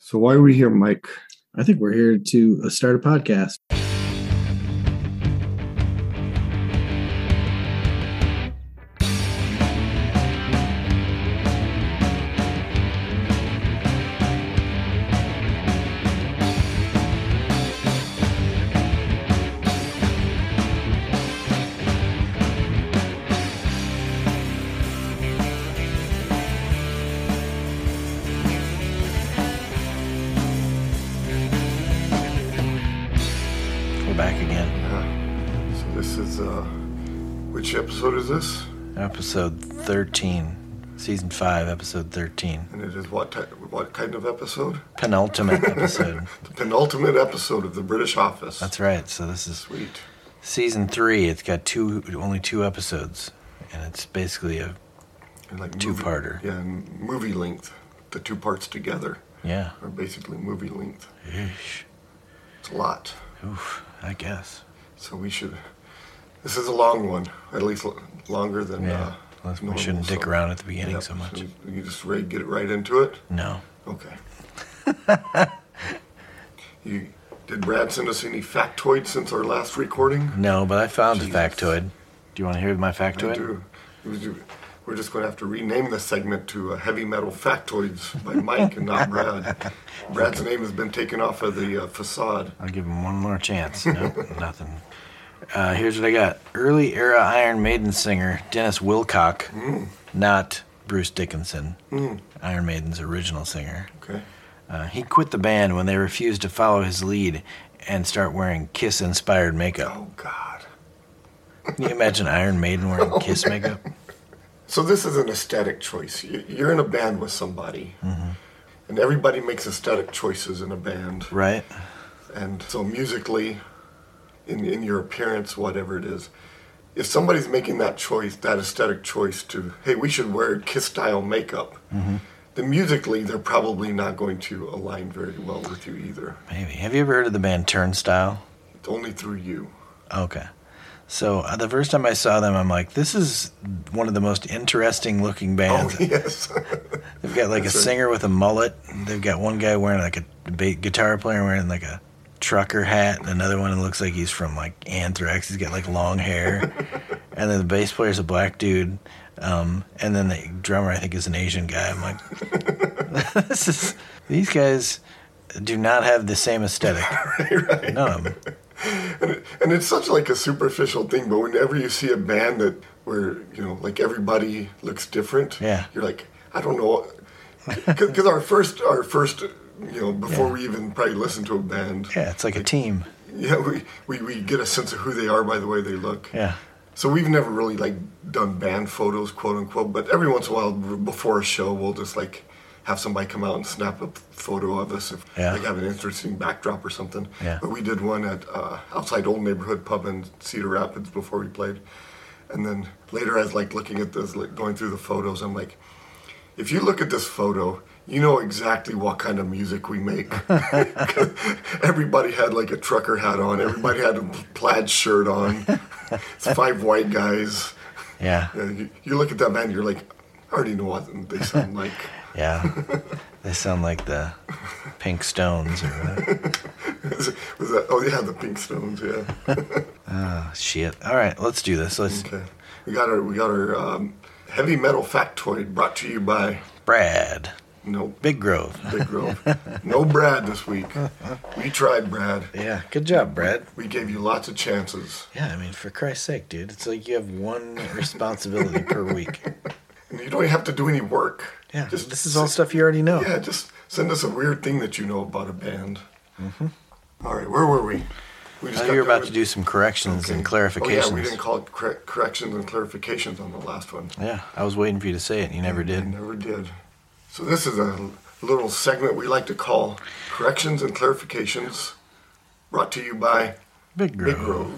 So why are we here, Mike? I think we're here to start a podcast. Which episode is this? Episode 13. Season 5, episode 13. And it is what kind of episode? Penultimate episode. The penultimate episode of The British Office. That's right. So this is sweet. Season 3. It's got only two episodes. And it's basically a two-parter. Yeah, and movie length. The two parts together. Yeah. Are basically movie length. Yeesh. It's a lot. Oof, I guess. So we should... This is a long one, at least longer than we shouldn't dick around at the beginning so much. So you just ready to get right into it? No. Okay. Did Brad send us any factoids since our last recording? No, but I found a factoid. Do you want to hear my factoid? I do. We're just going to have to rename this segment to Heavy Metal Factoids by Mike and not Brad. Brad's name has been taken off of the facade. I'll give him one more chance. Nope, nothing. Here's what I got. Early era Iron Maiden singer Dennis Wilcock, not Bruce Dickinson, Iron Maiden's original singer. Okay. He quit the band when they refused to follow his lead and start wearing Kiss-inspired makeup. Oh, God. Can you imagine Iron Maiden wearing Kiss makeup? So this is an aesthetic choice. You're in a band with somebody, and everybody makes aesthetic choices in a band. Right. And so musically... In your appearance, whatever it is, if somebody's making that choice, that aesthetic choice to, hey, we should wear Kiss-style makeup, then musically they're probably not going to align very well with you either. Maybe. Have you ever heard of the band Turnstile? It's only through you. Okay. So the first time I saw them, I'm like, this is one of the most interesting looking bands. Oh, yes. They've got like a singer with a mullet. They've got one guy wearing like a guitar player wearing like a trucker hat, and another one looks like he's from like Anthrax. He's got like long hair, and then the bass player's a black dude, and then the drummer I think is an Asian guy. I'm like, these guys do not have the same aesthetic. Right. None of them. And it's such like a superficial thing, but whenever you see a band where like everybody looks different, you're like, I don't know, because our first. Before we even probably listen to a band. Yeah, it's like a team. Yeah, we get a sense of who they are by the way they look. Yeah. So we've never really like done band photos, quote unquote, but every once in a while before a show we'll just like have somebody come out and snap a photo of us if like have an interesting backdrop or something. Yeah. But we did one at outside Old Neighborhood Pub in Cedar Rapids before we played. And then later I was like looking at this, like going through the photos, I'm like, if you look at this photo, you know exactly what kind of music we make. Everybody had like a trucker hat on. Everybody had a plaid shirt on. It's 5 white guys. Yeah. You look at that band, you're like, I already know what they sound like. Yeah. They sound like the Pink Stones or whatever. Was that? Oh, yeah, the Pink Stones, yeah. Oh, shit. All right, let's do this. Okay. We got our heavy metal factoid brought to you by... Brad. Nope. Big Grove. Big Grove. No Brad this week. We tried, Brad. Yeah, good job, Brad. We gave you lots of chances. Yeah, I mean, for Christ's sake, dude. It's like you have one responsibility per week. And you don't even have to do any work. Yeah, this is all stuff you already know. Yeah, just send us a weird thing that you know about a band. All right, where were we? You were about to do some corrections and clarifications. Oh, yeah, we didn't call it corrections and clarifications on the last one. Yeah, I was waiting for you to say it, and you never did. I never did. So this is a little segment we like to call Corrections and Clarifications, brought to you by Big Grove.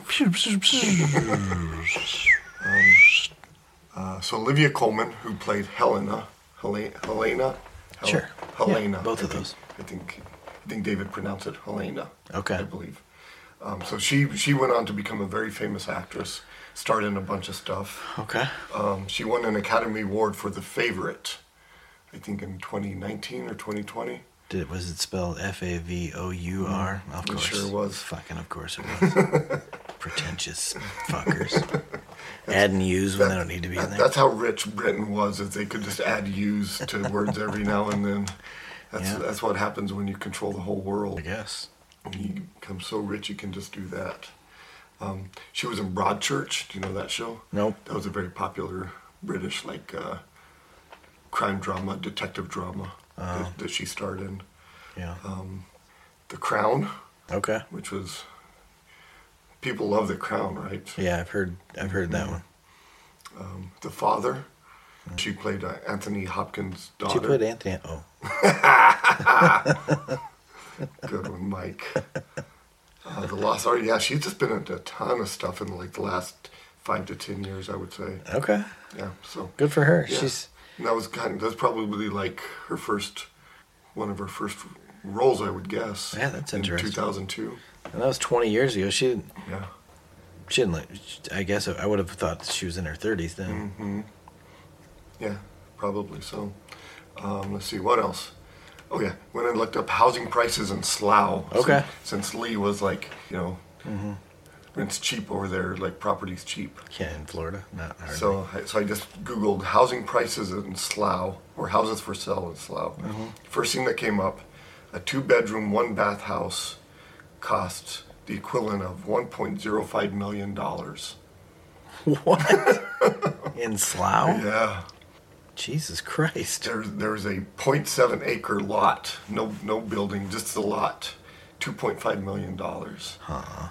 So Olivia Colman, who played Helena. Sure. Helena. Yeah, both of those. I think David pronounced it Helena. Okay. I believe. So she went on to become a very famous actress, starred in a bunch of stuff. Okay. She won an Academy Award for The Favorite, I think in 2019 or 2020. Was it spelled F-A-V-O-U-R? Of It course. sure was. Fucking of course it was. Pretentious fuckers. Adding U's when they don't need to be in there. That's how rich Britain was, is they could just add U's to words every now and then. That's what happens when you control the whole world. I guess. You become so rich you can just do that. She was in Broadchurch. Do you know that show? Nope. That was a very popular British crime drama, detective drama that she starred in. Yeah. The Crown. Okay. Which was, people love The Crown, right? Yeah, I've heard that one. The Father. She played Anthony Hopkins' daughter. She played Anthony. Oh. Good one, Mike. The Lost Art. Yeah, she's just been in a ton of stuff in the last 5 to 10 years, I would say. Okay. Yeah, so Good for her. yeah. And that's probably like one of her first roles, I would guess. Yeah, that's interesting. In 2002. And that was 20 years ago. She didn't. Yeah. I guess I would have thought she was in her 30s then. Mm-hmm. Yeah, probably so. Let's see, what else? Oh yeah, when I looked up housing prices in Slough. Okay. Since Lee was it's cheap over there, like property's cheap. Yeah, in Florida, not hardly. So I just Googled housing prices in Slough, or houses for sale in Slough. Mm-hmm. First thing that came up, a 2-bedroom, 1-bath house costs the equivalent of $1.05 million. What? In Slough? Yeah. Jesus Christ. There's a 0.7 acre lot, no building, just the lot, $2.5 million. Huh.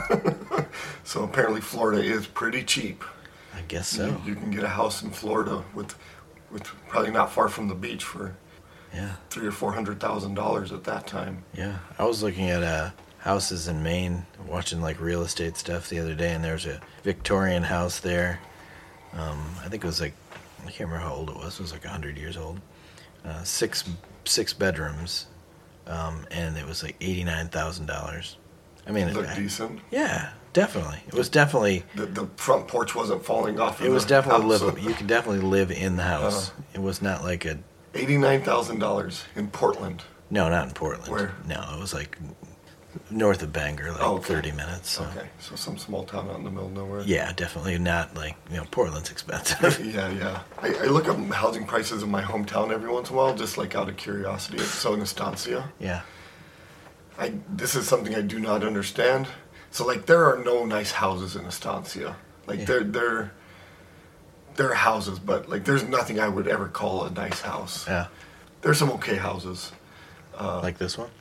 So apparently Florida is pretty cheap. I guess so. You can get a house in Florida with probably not far from the beach for $300,000 or $400,000 at that time. Yeah, I was looking at houses in Maine, watching like real estate stuff the other day, and there's a Victorian house there. I think it was like, I can't remember how old it was. It was like 100 years old. Six bedrooms, and it was like $89,000. I mean, It looked decent. Yeah, definitely. It was definitely. The front porch wasn't falling off. It was definitely livable. You could definitely live in the house. It was not like a. $89,000 in Portland. No, not in Portland. Where? No, it was like north of Bangor, like 30 minutes. So. Okay, so some small town out in the middle of nowhere. Yeah, definitely not like, Portland's expensive. Yeah. I look up housing prices in my hometown every once in a while, just like out of curiosity. So in Estancia. Yeah. This is something I do not understand. So like there are no nice houses in Estancia. Like there are houses, but like there's nothing I would ever call a nice house. Yeah. There's some okay houses. Like this one?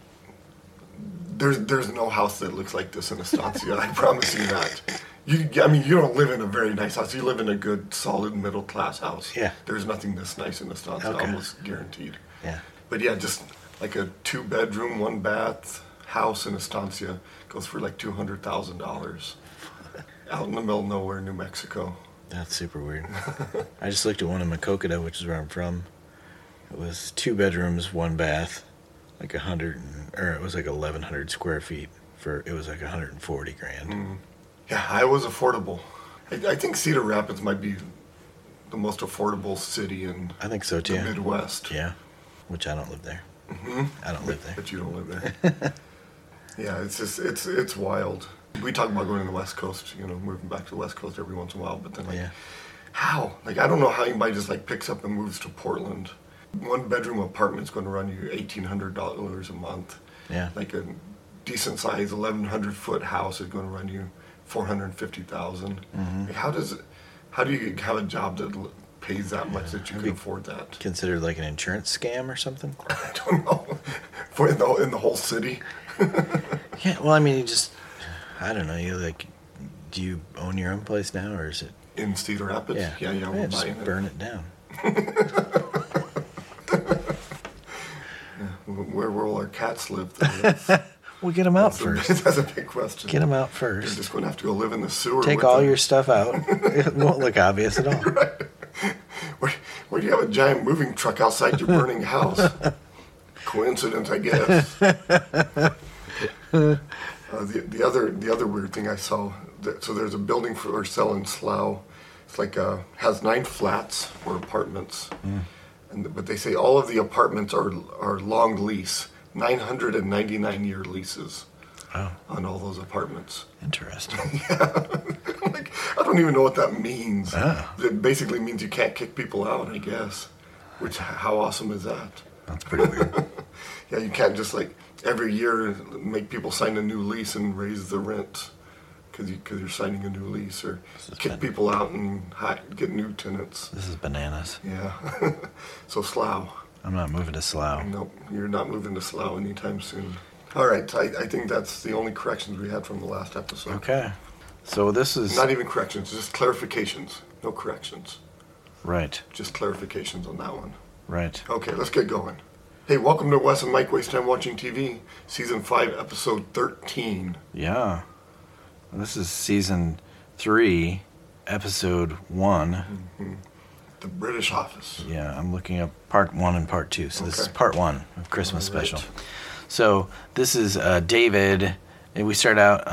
There's no house that looks like this in Estancia. I promise you that. You don't live in a very nice house. You live in a good, solid, middle-class house. Yeah. There's nothing this nice in Estancia, almost guaranteed. Yeah. But yeah, just like a 2-bedroom, 1-bath house in Estancia goes for like $200,000 out in the middle of nowhere, New Mexico. That's super weird. I just looked at one in Maquoketa, which is where I'm from. It was 2 bedrooms, 1 bath, like it was like 1,100 square feet. It was like $140,000. Mm. Yeah, Iowa's affordable. I think Cedar Rapids might be the most affordable city in I think so too. The Midwest. Yeah, which I don't live there. Mm-hmm. I don't live there. But you don't live there. Yeah, it's just it's wild. We talk about going to the West Coast, moving back to the West Coast every once in a while, but then how? Like I don't know how anybody just like picks up and moves to Portland. 1-bedroom apartment's going to run you $1,800 a month. Yeah. Like a decent size 1,100-foot house is going to run you $450,000. Mm-hmm. Like how do you have a job that pays that much that you can afford that? Considered like an insurance scam or something? I don't know. In the whole city. Yeah. Well, I mean, I don't know. Do you own your own place now, or is it in Cedar Rapids? Yeah. We're just buying burn it down. Where will our cats live? We'll get them out first. That's a big question. Get them out You're first. just going to have to go live in the sewer. Take all your stuff out. It won't look obvious at all. Right. Where do you have a giant moving truck outside your burning house? Coincidence, I guess. The other weird thing I saw. So there's a building for sale in Slough. It's like has 9 flats or apartments. But they say all of the apartments are long lease, 999-year leases on all those apartments. Interesting. Yeah. Like, I don't even know what that means. It basically means you can't kick people out, I guess. Which, how awesome is that? That's pretty weird. Yeah, you can't just like every year make people sign a new lease and raise the rent because you're signing a new lease, or kick people out and get new tenants. This is bananas. Yeah. So Slough. I'm not moving to Slough. Nope, you're not moving to Slough anytime soon. All right, I think that's the only corrections we had from the last episode. Okay. So this is... Not even corrections, just clarifications. No corrections. Right. Just clarifications on that one. Right. Okay, let's get going. Hey, welcome to Wes and Mike Waste Time Watching TV, Season 5, Episode 13. Yeah. This is Season 3, Episode 1. Mm-hmm. The British Office. Yeah, I'm looking up Part 1 and Part 2. So this is Part 1 of Christmas Special. So this is David, and we start out...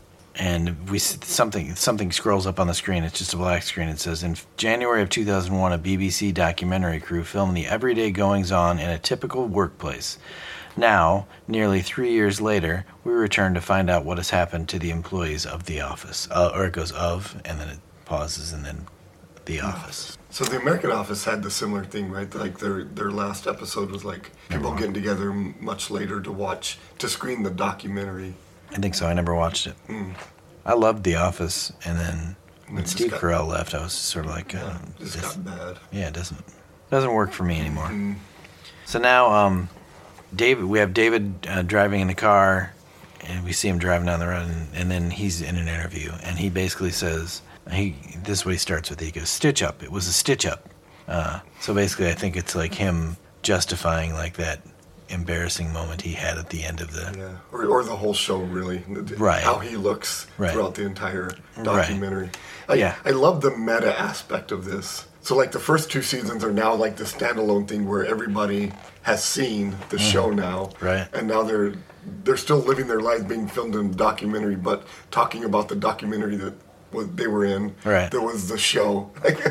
and we something scrolls up on the screen. It's just a black screen. It says, in January of 2001, a BBC documentary crew filmed the everyday goings-on in a typical workplace. Now, nearly 3 years later, we return to find out what has happened to the employees of the office. Or it goes of, and then it pauses, and then the office. So the American Office had the similar thing, right? Like their last episode was like people getting together much later to screen the documentary. I think so. I never watched it. I loved The Office, and then when Steve Carell left, I was sort of like, this got bad. Yeah, it doesn't work for me anymore. So now, we have David driving in the car, and we see him driving down the road, and then he's in an interview, and he basically says, this is what he starts with. He goes, "Stitch up. It was a stitch up." So basically, I think it's like him justifying like that embarrassing moment he had at the end of the or the whole show, really, right? How he looks throughout the entire documentary. I love the meta aspect of this. So like the first 2 seasons are now like the standalone thing where everybody has seen the show now, right? And now they're still living their lives being filmed in a documentary, but talking about the documentary that they were in. Right. There was the show.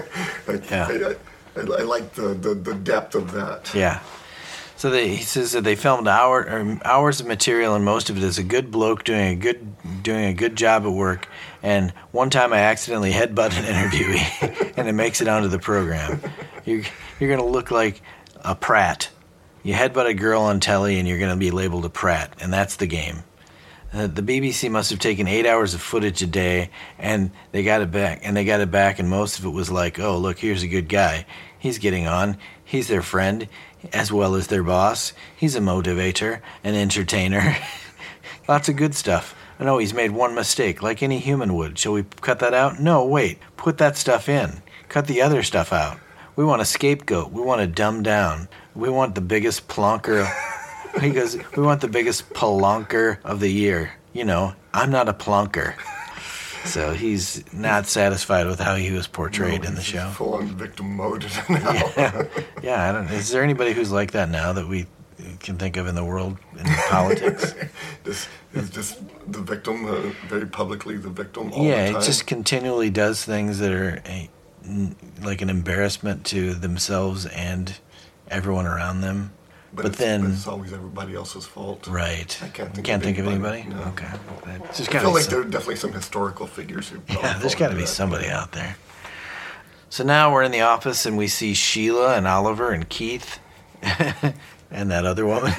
I like the depth of that. Yeah. So he says that they filmed hours of material, and most of it is a good bloke doing a good job at work. And one time I accidentally headbutted an interviewee, and it makes it onto the program. You're going to look like a Pratt. You headbutt a girl on telly, and you're going to be labeled a Pratt, and that's the game. The BBC must have taken 8 hours of footage a day, and they got it back. And most of it was like, oh, look, here's a good guy. He's getting on. He's their friend, as well as their boss. He's a motivator, an entertainer. Lots of good stuff. I know he's made one mistake, like any human would. Shall we cut that out? No, wait. Put that stuff in. Cut the other stuff out. We want a scapegoat. We want to dumb down. We want the biggest plonker. He goes, we want the biggest plonker of the year. You know, I'm not a plonker. So he's not satisfied with how he was portrayed in the show. Full on victim mode now. Yeah. I don't. Is there anybody who's like that now that we can think of in the world in politics? This is just the victim, very publicly the victim all the time. Yeah, it just continually does things that are like an embarrassment to themselves and everyone around them. But then it's always everybody else's fault. Right. I can't think of anybody? No. Okay. I feel like there are definitely some historical figures who there's got to be somebody out there. So now we're in the office and we see Sheila and Oliver and Keith and that other woman.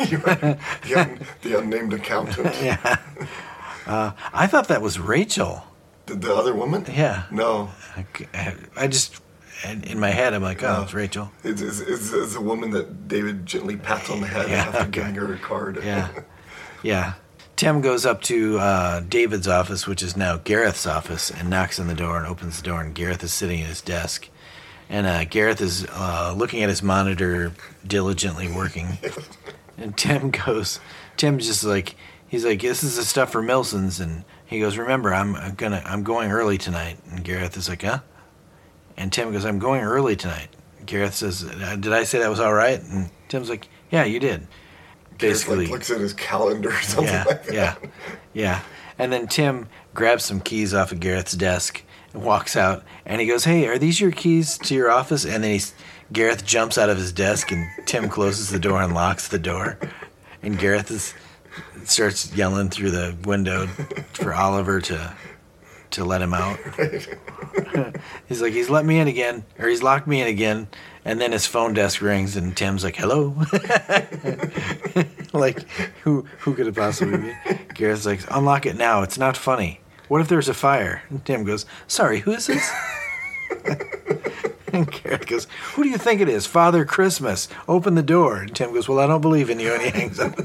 the unnamed accountant. Yeah. I thought that was Rachel. The other woman? Yeah. No. I just... in my head, I'm like, oh, it's Rachel. It's a woman that David gently pats on the head after giving her a card. Yeah. Tim goes up to David's office, which is now Gareth's office, and knocks on the door and opens the door, and Gareth is sitting at his desk. And Gareth is looking at his monitor, diligently working. And Tim's just like, he's like, this is the stuff for Milson's. And he goes, remember, I'm going early tonight. And Gareth is like, huh? And Tim goes, I'm going early tonight. Gareth says, did I say that was all right? And Tim's like, yeah, you did. Basically. Gareth looks at his calendar or something like that. Yeah. And then Tim grabs some keys off of Gareth's desk and walks out. And he goes, hey, are these your keys to your office? And then he Gareth jumps out of his desk, and Tim closes the door and locks the door. And Gareth starts yelling through the window for Oliver to let him out. He's like, he's let me in again, or he's locked me in again. And then his phone desk rings, and Tim's like, hello? Like, who could it possibly be? Gareth's like, unlock it now. It's not funny. What if there's a fire? And Tim goes, sorry, who is this? And Gareth goes, who do you think it is? Father Christmas. Open the door. And Tim goes, well, I don't believe in you. And he hangs up.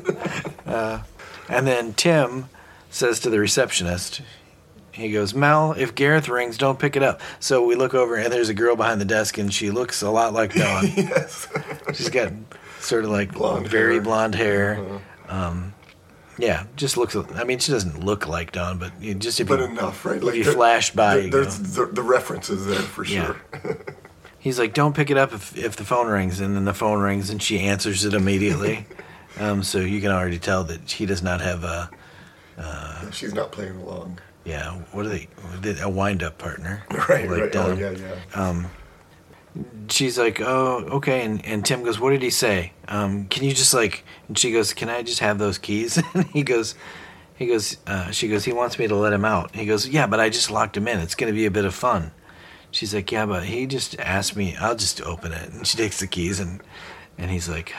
And then Tim says to the receptionist, he goes, Mel, if Gareth rings, don't pick it up. So we look over, and there's a girl behind the desk, and she looks a lot like Dawn. Yes. She's got sort of like very blonde hair. Yeah, just looks. I mean, she doesn't look like Dawn, but just if but enough, right? Like if you flash by, there's the references there for sure. Yeah. He's like, don't pick it up if the phone rings, and then the phone rings, and she answers it immediately. So you can already tell that he does not have a. She's not playing along. Yeah, what are they? A wind-up partner, right? Like right. Dawn. Oh, yeah. She's like, oh, okay. And Tim goes, what did he say? Can you just like, and she goes, can I just have those keys? And she goes, he wants me to let him out. He goes, yeah, but I just locked him in. It's going to be a bit of fun. She's like, yeah, but he just asked me, I'll just open it. And she takes the keys and he's like,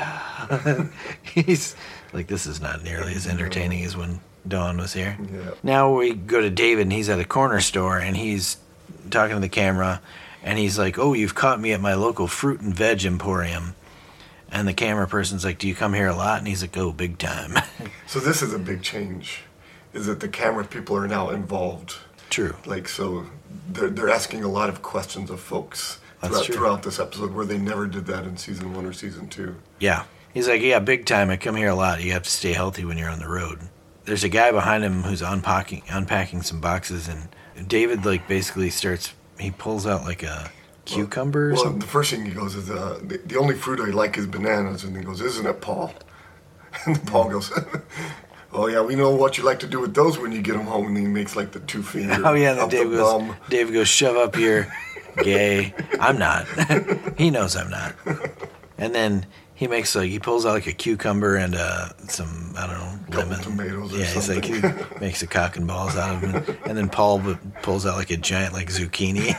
he's like, this is not nearly as entertaining as when Dawn was here. Yeah. Now we go to David, and he's at a corner store, and he's talking to the camera. And he's like, oh, you've caught me at my local fruit and veg emporium. And the camera person's like, do you come here a lot? And he's like, oh, big time. So this is a big change, is that the camera people are now involved. True. Like, so they're asking a lot of questions of folks throughout this episode, where they never did that in season 1 or season 2. Yeah. He's like, yeah, big time. I come here a lot. You have to stay healthy when you're on the road. There's a guy behind him who's unpacking some boxes. And David, like, basically he pulls out like a cucumber or something. Well, the first thing he goes is, the only fruit I like is bananas. And he goes, isn't it, Paul? And Paul goes, oh, yeah, we know what you like to do with those when you get them home. And he makes like the 2-finger. Oh, yeah, and then Dave goes, shove up your gay. I'm not. He knows I'm not. And then he pulls out like a cucumber and some, I don't know, lemon. Tomatoes or something. He's like, he makes a cock and balls out of them. And then Paul pulls out like a giant like zucchini.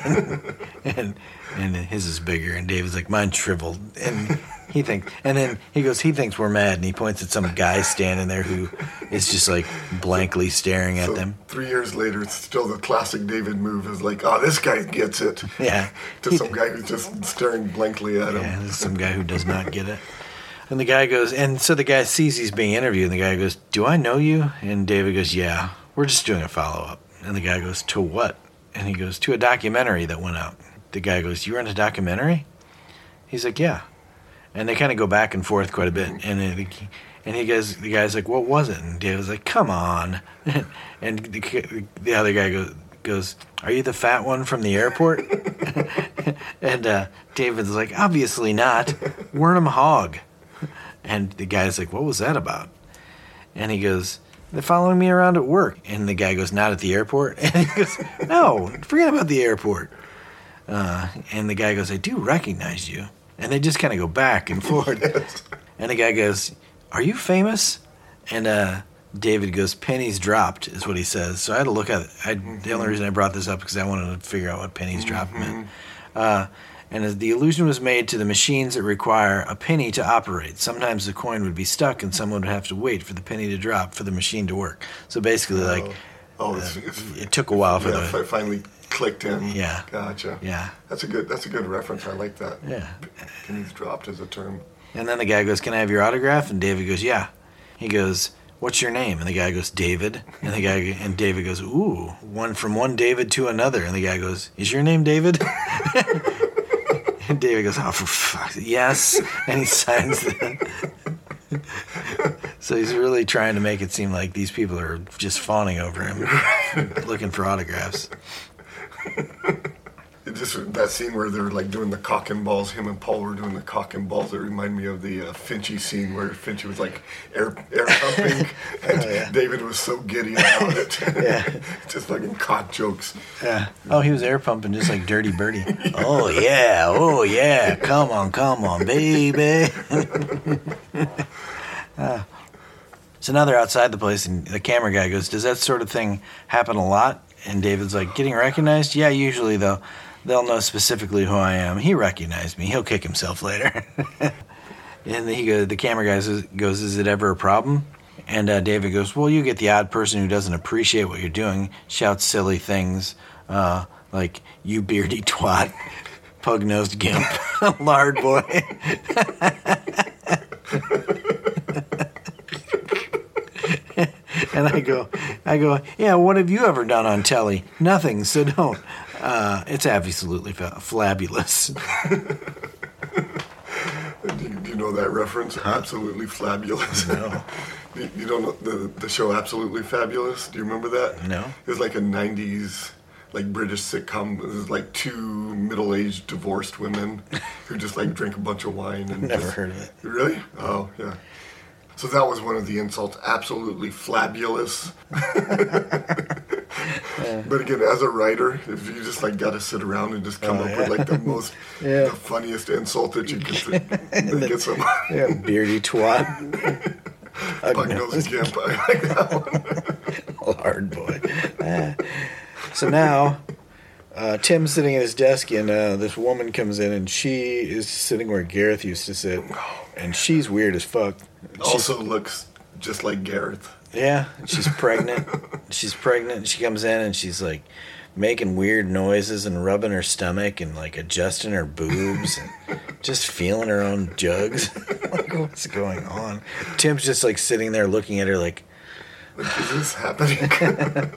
And his is bigger. And David's like, mine's shriveled. And he thinks we're mad. And he points at some guy standing there who is just like blankly staring at them. 3 years later, it's still the classic David move is like, oh, this guy gets it. Yeah. To some guy who's just staring blankly at him. Yeah, there's some guy who does not get it. And the guy goes, and so the guy sees he's being interviewed, and the guy goes, do I know you? And David goes, yeah, we're just doing a follow-up. And the guy goes, to what? And he goes, to a documentary that went out. The guy goes, you were in a documentary? He's like, yeah. And they kind of go back and forth quite a bit. And the guy's like, what was it? And David's like, come on. And the other guy goes, are you the fat one from the airport? And David's like, obviously not. Wernham Hogg. And the guy's like, what was that about? And he goes, they're following me around at work. And the guy goes, not at the airport? And he goes, no, forget about the airport. And the guy goes, I do recognize you. And they just kind of go back and forth. Yes. And the guy goes, are you famous? And David goes, pennies dropped is what he says. So I had to look at it. The only reason I brought this up because I wanted to figure out what pennies dropped meant. And as the allusion was made to the machines that require a penny to operate. Sometimes the coin would be stuck and someone would have to wait for the penny to drop for the machine to work. So basically, it took a while for it finally clicked in. Yeah. Gotcha. Yeah. That's a good reference. I like that. Yeah. Pennies dropped as a term. And then the guy goes, can I have your autograph? And David goes, yeah. He goes, what's your name? And the guy goes, David. And David goes, ooh, from one David to another. And the guy goes, is your name David? And David goes, oh, for fuck's sake, yes. And he signs that. So he's really trying to make it seem like these people are just fawning over him, looking for autographs. It Just that scene where they're like doing the cock and balls. Him and Paul were doing the cock and balls. It reminded me of the Finchy scene where Finchy was like air pumping, and David was so giddy about it. Just fucking cock jokes. Yeah. Oh, he was air pumping just like Dirty Birdie. Oh yeah. Come on, baby. So now they're outside the place, and the camera guy goes, "Does that sort of thing happen a lot?" And David's like, "Getting recognized? Yeah, usually though. They'll know specifically who I am. He recognized me. He'll kick himself later." And the camera guy goes, "Is it ever a problem?" And David goes, "Well, you get the odd person who doesn't appreciate what you're doing, shouts silly things like, 'You beardy twat, pug-nosed gimp, lard boy.'" And I go, "Yeah, what have you ever done on telly? Nothing, so don't." It's absolutely flabulous. Do you know that reference? Huh? Absolutely Flabulous. No. You don't know the show Absolutely Fabulous? Do you remember that? No. It was like a 90s like British sitcom. It was like two middle-aged divorced women who just like drink a bunch of wine. And Never heard of it. Really? Oh, yeah. So that was one of the insults, absolutely flabulous. But again, as a writer, if you just like got to sit around and just come up with like the most, the funniest insult that you could get some. Yeah, beardy twat. Pug-nosed gimp, I like that one. Lard boy. So now, Tim's sitting at his desk, and this woman comes in, and she is sitting where Gareth used to sit, and she's weird as fuck. Also looks just like Gareth. Yeah, she's pregnant. She comes in, and she's like making weird noises and rubbing her stomach and like adjusting her boobs and just feeling her own jugs. Like, what's going on? Tim's just like sitting there looking at her like, is this happening?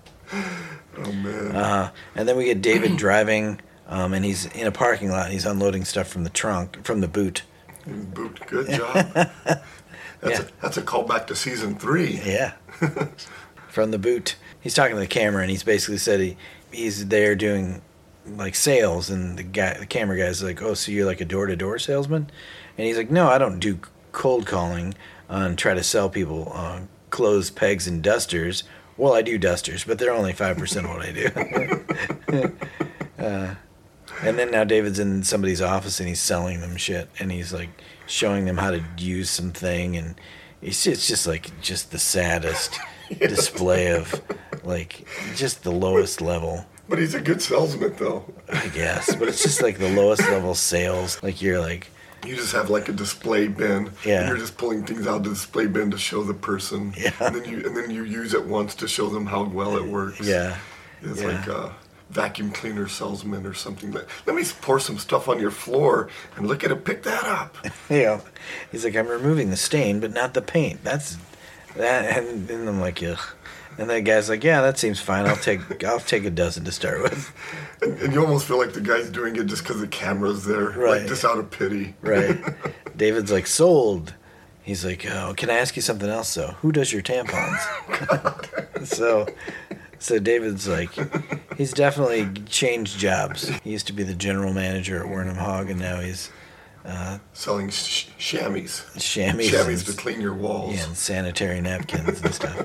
Oh man. And then we get David driving, and he's in a parking lot, and he's unloading stuff from the boot. Boot, good job. That's a callback to season 3. Yeah. From the boot. He's talking to the camera, and he's basically said he's there doing like sales, and the camera guy's like, "Oh, so you're like a door-to-door salesman?" And he's like, "No, I don't do cold calling and try to sell people clothes, pegs, and dusters. Well, I do dusters, but they're only 5% of what I do." And then now David's in somebody's office, and he's selling them shit, and he's like showing them how to use something, and it's just the saddest display of like just the lowest level. But he's a good salesman, though. I guess, but it's just like the lowest level sales. Like you're like, you just have like a display bin, yeah, and you're just pulling things out of the display bin to show the person, yeah, and then you use it once to show them how well it works. Yeah, it's like a vacuum cleaner salesman or something. Let me pour some stuff on your floor and look at it. Pick that up. Yeah, he's like, "I'm removing the stain, but not the paint. That's that." And I'm like, ugh. And the guy's like, "Yeah, that seems fine. I'll take a dozen to start with." And you almost feel like the guy's doing it just because the camera's there, right? Like just out of pity, right? David's like, "Sold." He's like, "Oh, can I ask you something else though? Who does your tampons?" So David's like, he's definitely changed jobs. He used to be the general manager at Wernham Hogg, and now he's selling chamois to clean your walls. Yeah, and sanitary napkins and stuff.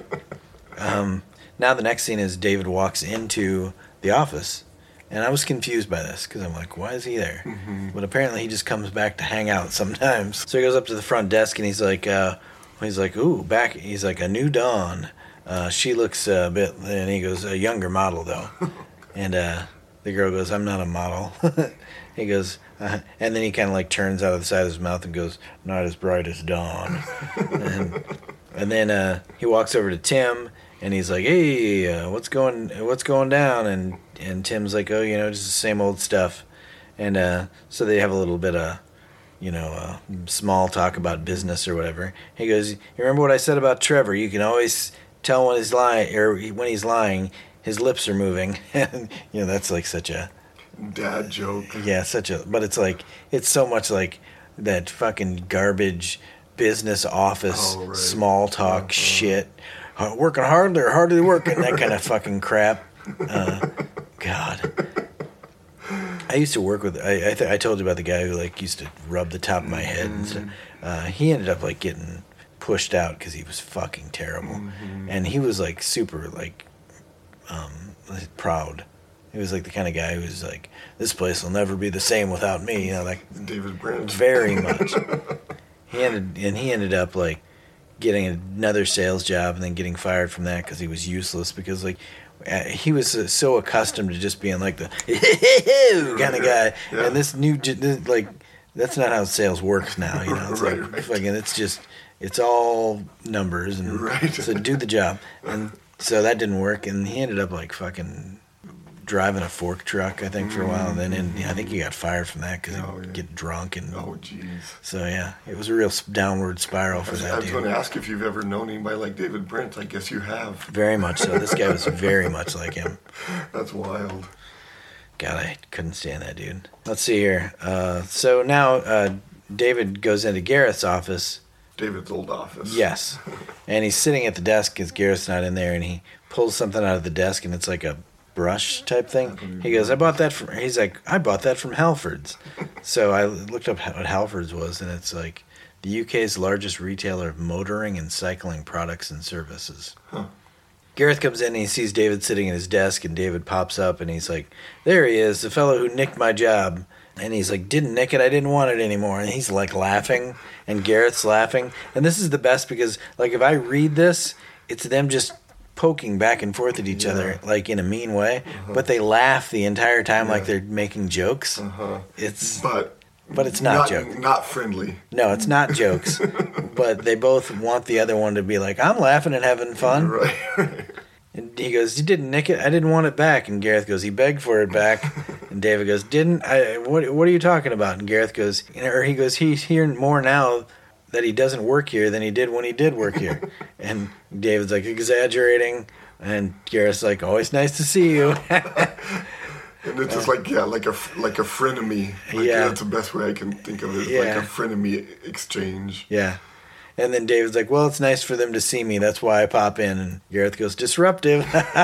Now the next scene is David walks into the office, and I was confused by this because I'm like, why is he there? Mm-hmm. But apparently he just comes back to hang out sometimes. So he goes up to the front desk, and he's like, "Ooh, back." He's like, "A new dawn. She looks a bit," and he goes, "A younger model though." And the girl goes, "I'm not a model." He goes, and then he kind of like turns out of the side of his mouth and goes, "Not as bright as dawn." And then he walks over to Tim, and he's like, "Hey, what's going down?" And Tim's like, "Oh, just the same old stuff." And so they have a little bit of, small talk about business or whatever. He goes, "You remember what I said about Trevor? You can always tell when he's lying, or when he's lying, his lips are moving." And that's like such a dad joke. Yeah, but it's like, it's so much like that fucking garbage business office small talk shit. Working hard or hardly working, that kind of fucking crap. God. I used to work with. I told you about the guy who like used to rub the top of my head and stuff. He ended up like getting pushed out because he was fucking terrible, and he was like super like proud. He was like the kind of guy who was like, "This place will never be the same without me." You know, like David Brent. Very much. He ended up like getting another sales job and then getting fired from that because he was useless because like he was so accustomed to just being like the kind of guy, and this like that's not how sales works now. You know, it's like fucking it's all numbers and so do the job, and so that didn't work, and he ended up like fucking driving a fork truck, I think, for a while, and then I think he got fired from that because he'd get drunk and. Oh, jeez. So yeah, it was a real downward spiral for that dude. I was going to ask if you've ever known anybody like David Brent. I guess you have. Very much so. This guy was very much like him. That's wild. God, I couldn't stand that dude. Let's see here. So now David goes into Gareth's office. David's old office. Yes, and he's sitting at the desk because Gareth's not in there, and he pulls something out of the desk, and it's like a brush type thing. He goes, I bought that from Halfords. So I looked up what Halfords was, and it's like the UK's largest retailer of motoring and cycling products and services. Huh. Gareth comes in and he sees David sitting at his desk, and David pops up and he's like, there he is, the fellow who nicked my job. And he's like, didn't nick it, I didn't want it anymore. And he's like laughing, and Gareth's laughing. And this is the best because like if I read this, it's them just poking back and forth at each other like in a mean way, but they laugh the entire time like they're making jokes. It's but it's not jokes. Not friendly. No, it's not jokes. But they both want the other one to be like, I'm laughing and having fun. Right. And he goes, you didn't nick it? I didn't want it back. And Gareth goes, he begged for it back. And David goes, didn't I? What are you talking about? And Gareth goes, or he goes, he's here more now that he doesn't work here than he did when he did work here. And David's like exaggerating, and Gareth's like, always nice to see you. And it's just like a frenemy. That's the best way I can think of it. Like a frenemy exchange. Yeah. And then David's like, well, it's nice for them to see me. That's why I pop in. And Gareth goes, disruptive.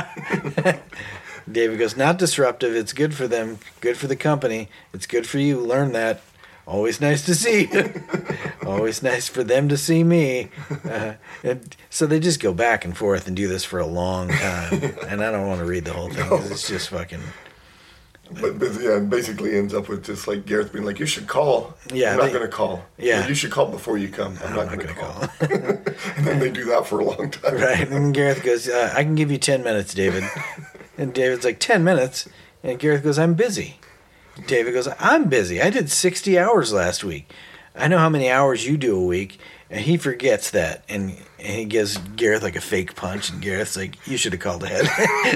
David goes, not disruptive. It's good for them. Good for the company. It's good for you. Learn that. Always nice to see you. Always nice for them to see me. And so they just go back and forth and do this for a long time. And I don't want to read the whole thing because it's just fucking... But it basically ends up with just like Gareth being like, you should call. Yeah, I'm not going to call. Yeah. Well, you should call before you come. I'm not going to call. And then they do that for a long time. Right. And Gareth goes, I can give you 10 minutes, David. And David's like, 10 minutes? And Gareth goes, I'm busy. David goes, I'm busy. I did 60 hours last week. I know how many hours you do a week. And he forgets that. And he gives Gareth like a fake punch. And Gareth's like, you should have called ahead.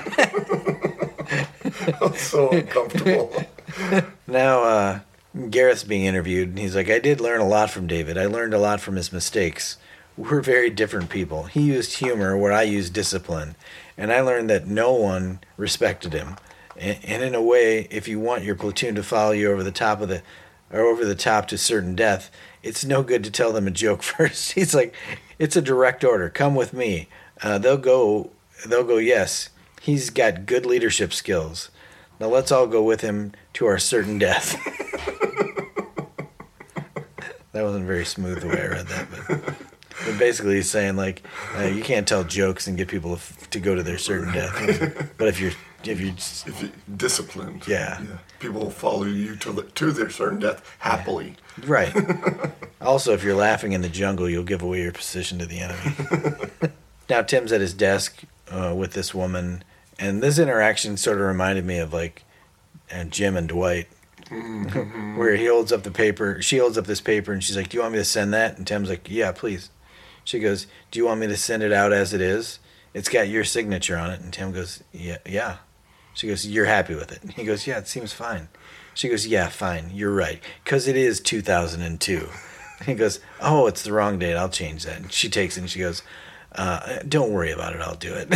I'm so uncomfortable. Now, Gareth's being interviewed. And he's like, I did learn a lot from David. I learned a lot from his mistakes. We're very different people. He used humor where I used discipline. And I learned that no one respected him. And in a way, if you want your platoon to follow you over the top to certain death, it's no good to tell them a joke first. He's like, it's a direct order. Come with me. They'll go, yes. He's got good leadership skills. Now let's all go with him to our certain death. That wasn't very smooth the way I read that, but basically he's saying like, you can't tell jokes and get people to go to their certain death. But if you're disciplined, yeah, people will follow you to their certain death happily. Right. Also, if you're laughing in the jungle, you'll give away your position to the enemy. Now Tim's at his desk with this woman, and this interaction sort of reminded me of like Jim and Dwight, where he holds up the paper. She holds up this paper, and she's like, "Do you want me to send that?" And Tim's like, "Yeah, please." She goes, "Do you want me to send it out as it is? It's got your signature on it." And Tim goes, "Yeah." She goes, "You're happy with it?" He goes, "Yeah, it seems fine." She goes, "Yeah, fine. You're right, because it is 2002." He goes, "Oh, it's the wrong date. I'll change that." And she takes it and she goes, "Don't worry about it. I'll do it."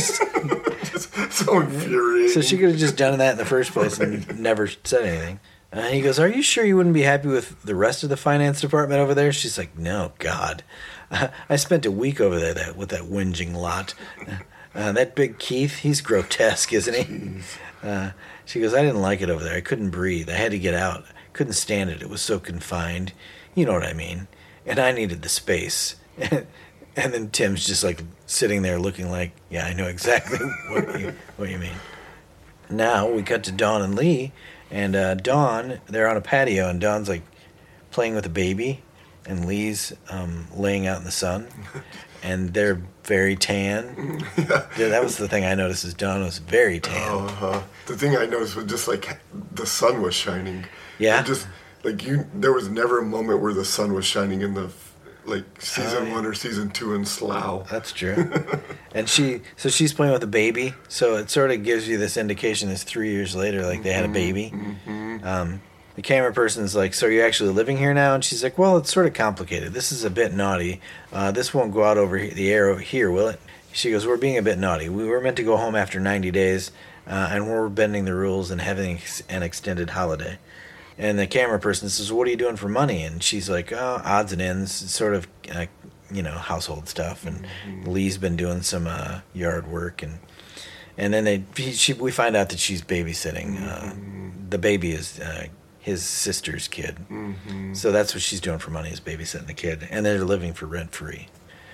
So infuriating. So she could have just done that in the first place and never said anything. He goes, "Are you sure you wouldn't be happy with the rest of the finance department over there?" She's like, "No, God. I spent a week over there with that whinging lot. That big Keith, he's grotesque, isn't he?" She goes, I didn't like it over there. I couldn't breathe. I had to get out. Couldn't stand it. It was so confined. You know what I mean. And I needed the space. And then Tim's just like sitting there looking like, yeah, I know exactly what you mean. Now we cut to Dawn and Lee. And Dawn, they're on a patio, and Dawn's like playing with a baby. And Lee's laying out in the sun. And they're very tan. Yeah, that was the thing I noticed, is Dawn was very tan. The thing I noticed was just like the sun was shining. Yeah. And just like there was never a moment where the sun was shining in the like season 1 or season 2 in Slough. That's true. And she's playing with a baby, so it sort of gives you this indication it's 3 years later, like they had a baby. The camera person's like, so are you actually living here now? And she's like, well, it's sort of complicated. This is a bit naughty. This won't go out over the air over here, will it? She goes, we're being a bit naughty. We were meant to go home after 90 days, and we're bending the rules and having an extended holiday. And the camera person says, what are you doing for money? And she's like, oh, odds and ends, sort of, household stuff. And Lee's been doing some yard work. And then we find out that she's babysitting. The baby is his sister's kid. So that's what she's doing for money, is babysitting the kid. And they're living for rent-free.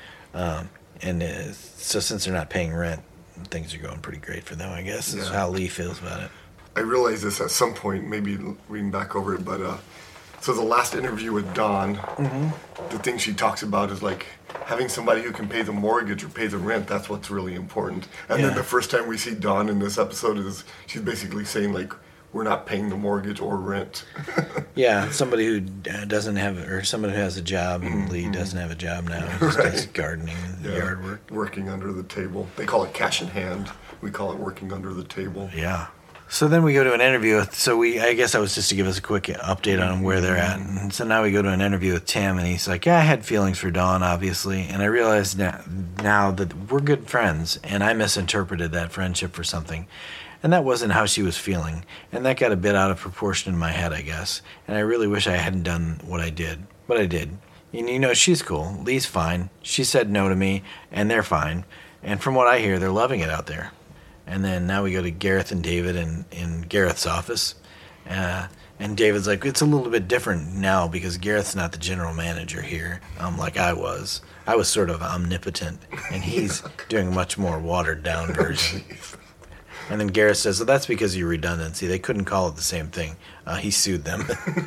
So since they're not paying rent, things are going pretty great for them, I guess. Is how Lee feels about it. I realized this at some point, maybe reading back over it, but so the last interview with Dawn, the thing she talks about is like having somebody who can pay the mortgage or pay the rent. That's what's really important. And then the first time we see Dawn in this episode is she's basically saying like, we're not paying the mortgage or rent. Yeah, somebody who doesn't have, or somebody who has a job, and Lee doesn't have a job now. He just does gardening and yard work. Working under the table. They call it cash in hand. We call it working under the table. Yeah. So then we go to an interview. I guess that was just to give us a quick update on where they're at. And so now we go to an interview with Tim, and he's like, yeah, I had feelings for Dawn, obviously. And I realized now that we're good friends, and I misinterpreted that friendship for something. And that wasn't how she was feeling. And that got a bit out of proportion in my head, I guess. And I really wish I hadn't done what I did. But I did. And she's cool. Lee's fine. She said no to me, and they're fine. And from what I hear, they're loving it out there. And then now we go to Gareth and David in Gareth's office. And David's like, it's a little bit different now because Gareth's not the general manager here, like I was. I was sort of omnipotent, and he's doing a much more watered-down version. And then Gareth says, well, that's because of your redundancy. They couldn't call it the same thing. He sued them.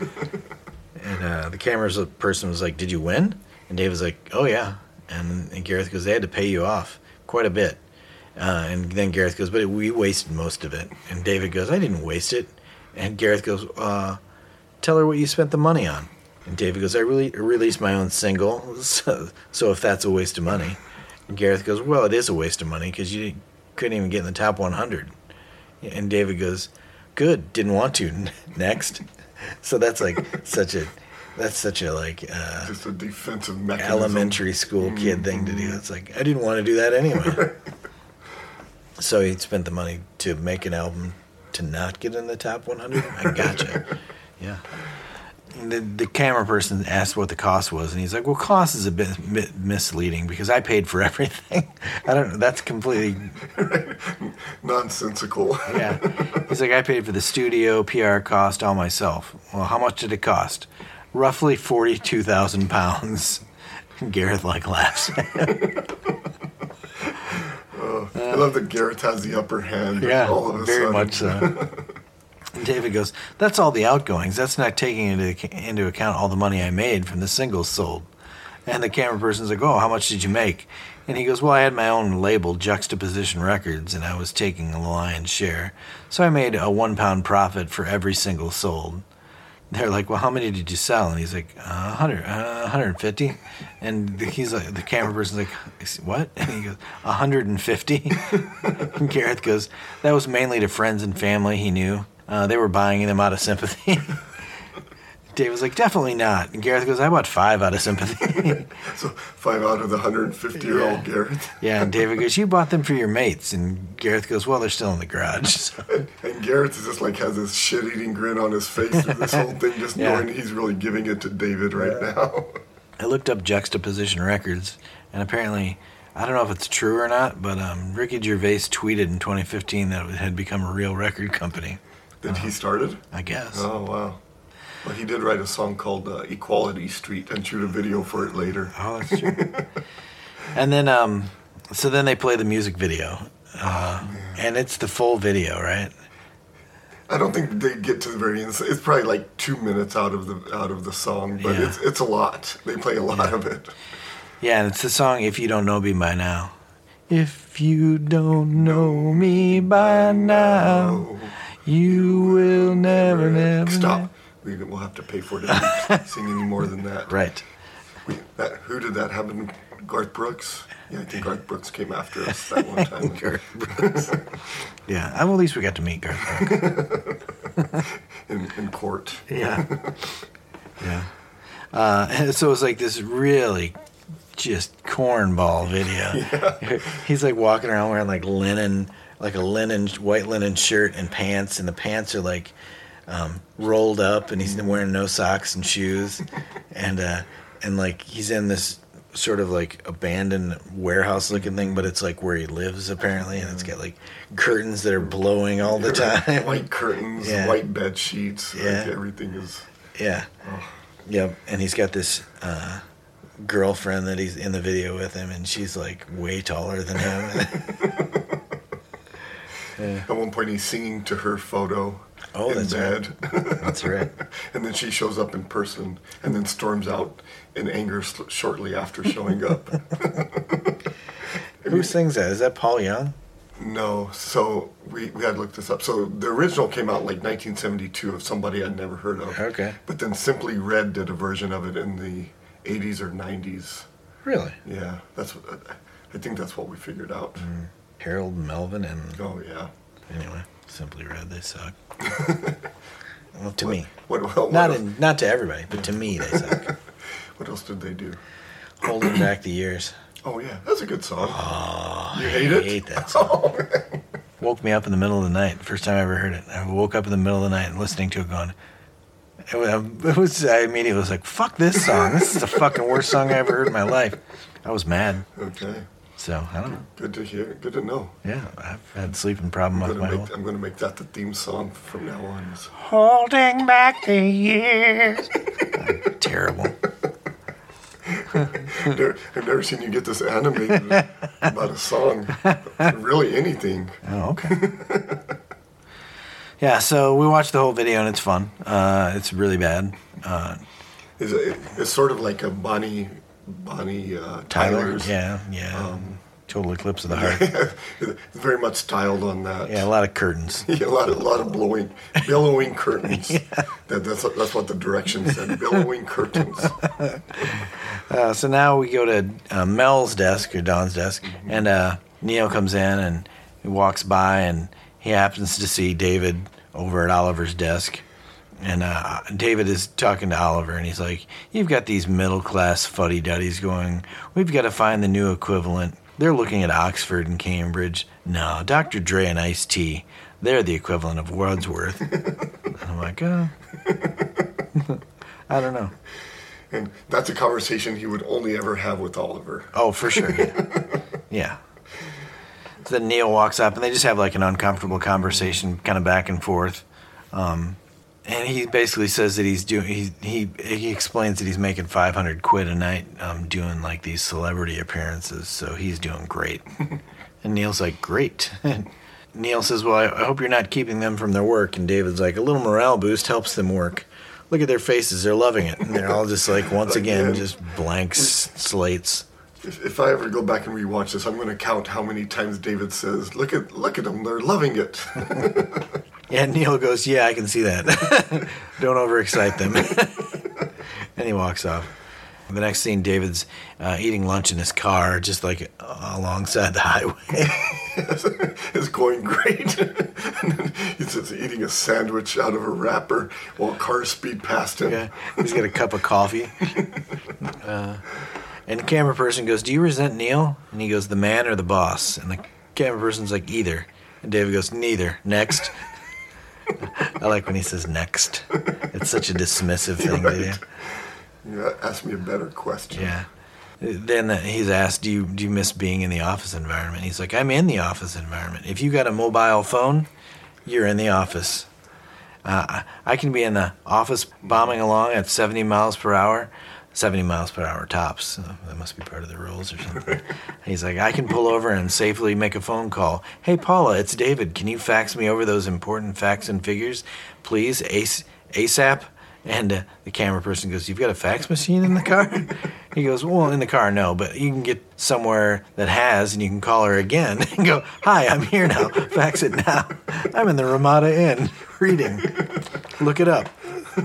And the camera person was like, did you win? And David's like, oh, yeah. And Gareth goes, they had to pay you off quite a bit. And then Gareth goes, but we wasted most of it. And David goes, I didn't waste it. And Gareth goes, tell her what you spent the money on. And David goes, I really released my own single, so if that's a waste of money. And Gareth goes, well, it is a waste of money because you couldn't even get in the top 100. And David goes, good, didn't want to. Next. So that's like such a just a defensive mechanism. Elementary school kid thing to do. It's like, I didn't want to do that anyway. So he spent the money to make an album to not get in the top 100? I gotcha. Yeah. The camera person asked what the cost was, and he's like, well, cost is a bit misleading because I paid for everything. I don't know. That's completely... nonsensical. Yeah. He's like, I paid for the studio, PR cost, all myself. Well, how much did it cost? Roughly 42,000 pounds. Gareth, laughs. I love that Gareth has the upper hand. Yeah, all of a very sudden. much so. And David goes, that's all the outgoings. That's not taking into account all the money I made from the singles sold. And the camera person's like, oh, how much did you make? And he goes, well, I had my own label, Juxtaposition Records, and I was taking the lion's share. So I made a £1 profit for every single sold. They're like, well, how many did you sell? And he's like, 150. And he's like, the camera person's like, what? And he goes, 150? And Gareth goes, that was mainly to friends and family he knew. They were buying them out of sympathy. Dave was like, definitely not. And Gareth goes, I bought 5 out of sympathy. So 5 out of the 150-year-old Gareth. Yeah, and David goes, you bought them for your mates. And Gareth goes, well, they're still in the garage. So. And Gareth is just has this shit-eating grin on his face through this whole thing, just knowing he's really giving it to David right now. I looked up Juxtaposition Records, and apparently I don't know if it's true or not, but Ricky Gervais tweeted in 2015 that it had become a real record company. That he started? I guess. Oh, wow. Well, he did write a song called Equality Street and shoot a video for it later. Oh, that's true. And then, so then they play the music video. And it's the full video, right? I don't think they get to the very end. It's probably like 2 minutes out of the song, but Yeah. it's a lot. They play a lot of it. Yeah, and it's the song If You Don't Know Me By Now. If you don't know me by now, you will never. Stop. We'll have to pay for it if we sing any more than that. Right. Who did that happen? Garth Brooks? Yeah, I think Garth Brooks came after us that one time. Garth Brooks. Yeah, at least we got to meet Garth Brooks. in court. Yeah. Yeah. And so it's like this really just cornball video. Yeah. He's like walking around wearing like white linen shirt and pants, and the pants are like rolled up, and he's wearing no socks and shoes, and like he's in this sort of like abandoned warehouse looking thing, but it's like where he lives apparently, and it's got like curtains that are blowing all the time. White curtains, Yeah. white bed sheets. Yeah. Like everything is. Yeah. Oh. Yep. And he's got this girlfriend that he's in the video with him, and she's like way taller than him. Yeah. At one point, he's singing to her photo in that's bed. Right. That's right. And then she shows up in person, and then storms out in anger shortly after showing up. Who sings that? Is that Paul Young? No, so we had to look this up. So the original came out in like 1972 of somebody I'd never heard of. Okay. But then Simply Red did a version of it in the 80s or 90s. Really? Yeah, I think that's what we figured out. Harold Melvin and... Oh, yeah. Anyway, Simply Red, they suck. Well, to me. What Not to everybody, but to me they suck. What else did they do? Holding Back the Years. Oh, yeah, that's a good song. Oh, You hate it? I hate that song. Woke me up in the middle of the night. First time I ever heard it. I woke up in the middle of the night and listening to it going... I immediately was like, fuck this song. This is the fucking worst song I ever heard in my life. I was mad. Okay. So, I don't know. Good to hear. Good to know. Yeah, I've had a sleeping problem I'm with my whole... going to make that the theme song from now on. Holding back the years. Terrible. I've never seen you get this animated about a song. Really anything. Oh, okay. Yeah, so we watched the whole video and it's fun. It's really bad. It's sort of like a Bonnie Tyler's. Yeah. Total Eclipse of the Heart. It's very much styled on that. Yeah, a lot of curtains. Yeah, a lot of billowing curtains. Yeah. That's what the direction said. Billowing curtains. So now we go to Mel's desk or Don's desk, and Neil comes in and he walks by and he happens to see David over at Oliver's desk. And David is talking to Oliver, and he's like, "You've got these middle-class fuddy-duddies going. We've got to find the new equivalent. They're looking at Oxford and Cambridge. No, Dr. Dre and Ice-T, they're the equivalent of Wordsworth." And I'm like, I don't know. And that's a conversation he would only ever have with Oliver. Oh, for sure, yeah. So then Neil walks up, and they just have like an uncomfortable conversation, kind of back and forth. And he basically says that he's doing. He explains that he's making $500 a night, doing like these celebrity appearances. So he's doing great. And Neil's like, great. And Neil says, "Well, I hope you're not keeping them from their work." And David's like, "A little morale boost helps them work. Look at their faces; they're loving it." And they're all just like, once again, just blank slates. If I ever go back and rewatch this, I'm going to count how many times David says, "Look at them; they're loving it." Yeah, Neil goes, "Yeah, I can see that. Don't overexcite them." And he walks off. The next scene, David's eating lunch in his car, just like alongside the highway. It's going great. And then he's just eating a sandwich out of a wrapper while cars speed past him. Yeah, he's got a cup of coffee. And the camera person goes, "Do you resent Neil?" And he goes, "The man or the boss?" And the camera person's like, "Either." And David goes, "Neither. Next." I like when he says next. It's such a dismissive thing to do. You ask me a better question. Yeah. Then he's asked, do you miss being in the office environment? He's like, I'm in the office environment. If you got a mobile phone, you're in the office. I can be in the office bombing along at 70 miles per hour. 70 miles per hour tops. So that must be part of the rules or something. He's like, I can pull over and safely make a phone call. Hey, Paula, it's David. Can you fax me over those important facts and figures, please, ASAP? And the camera person goes, you've got a fax machine in the car? He goes, well, in the car, no, but you can get somewhere that has, and you can call her again and go, hi, I'm here now. Fax it now. I'm in the Ramada Inn reading. Look it up.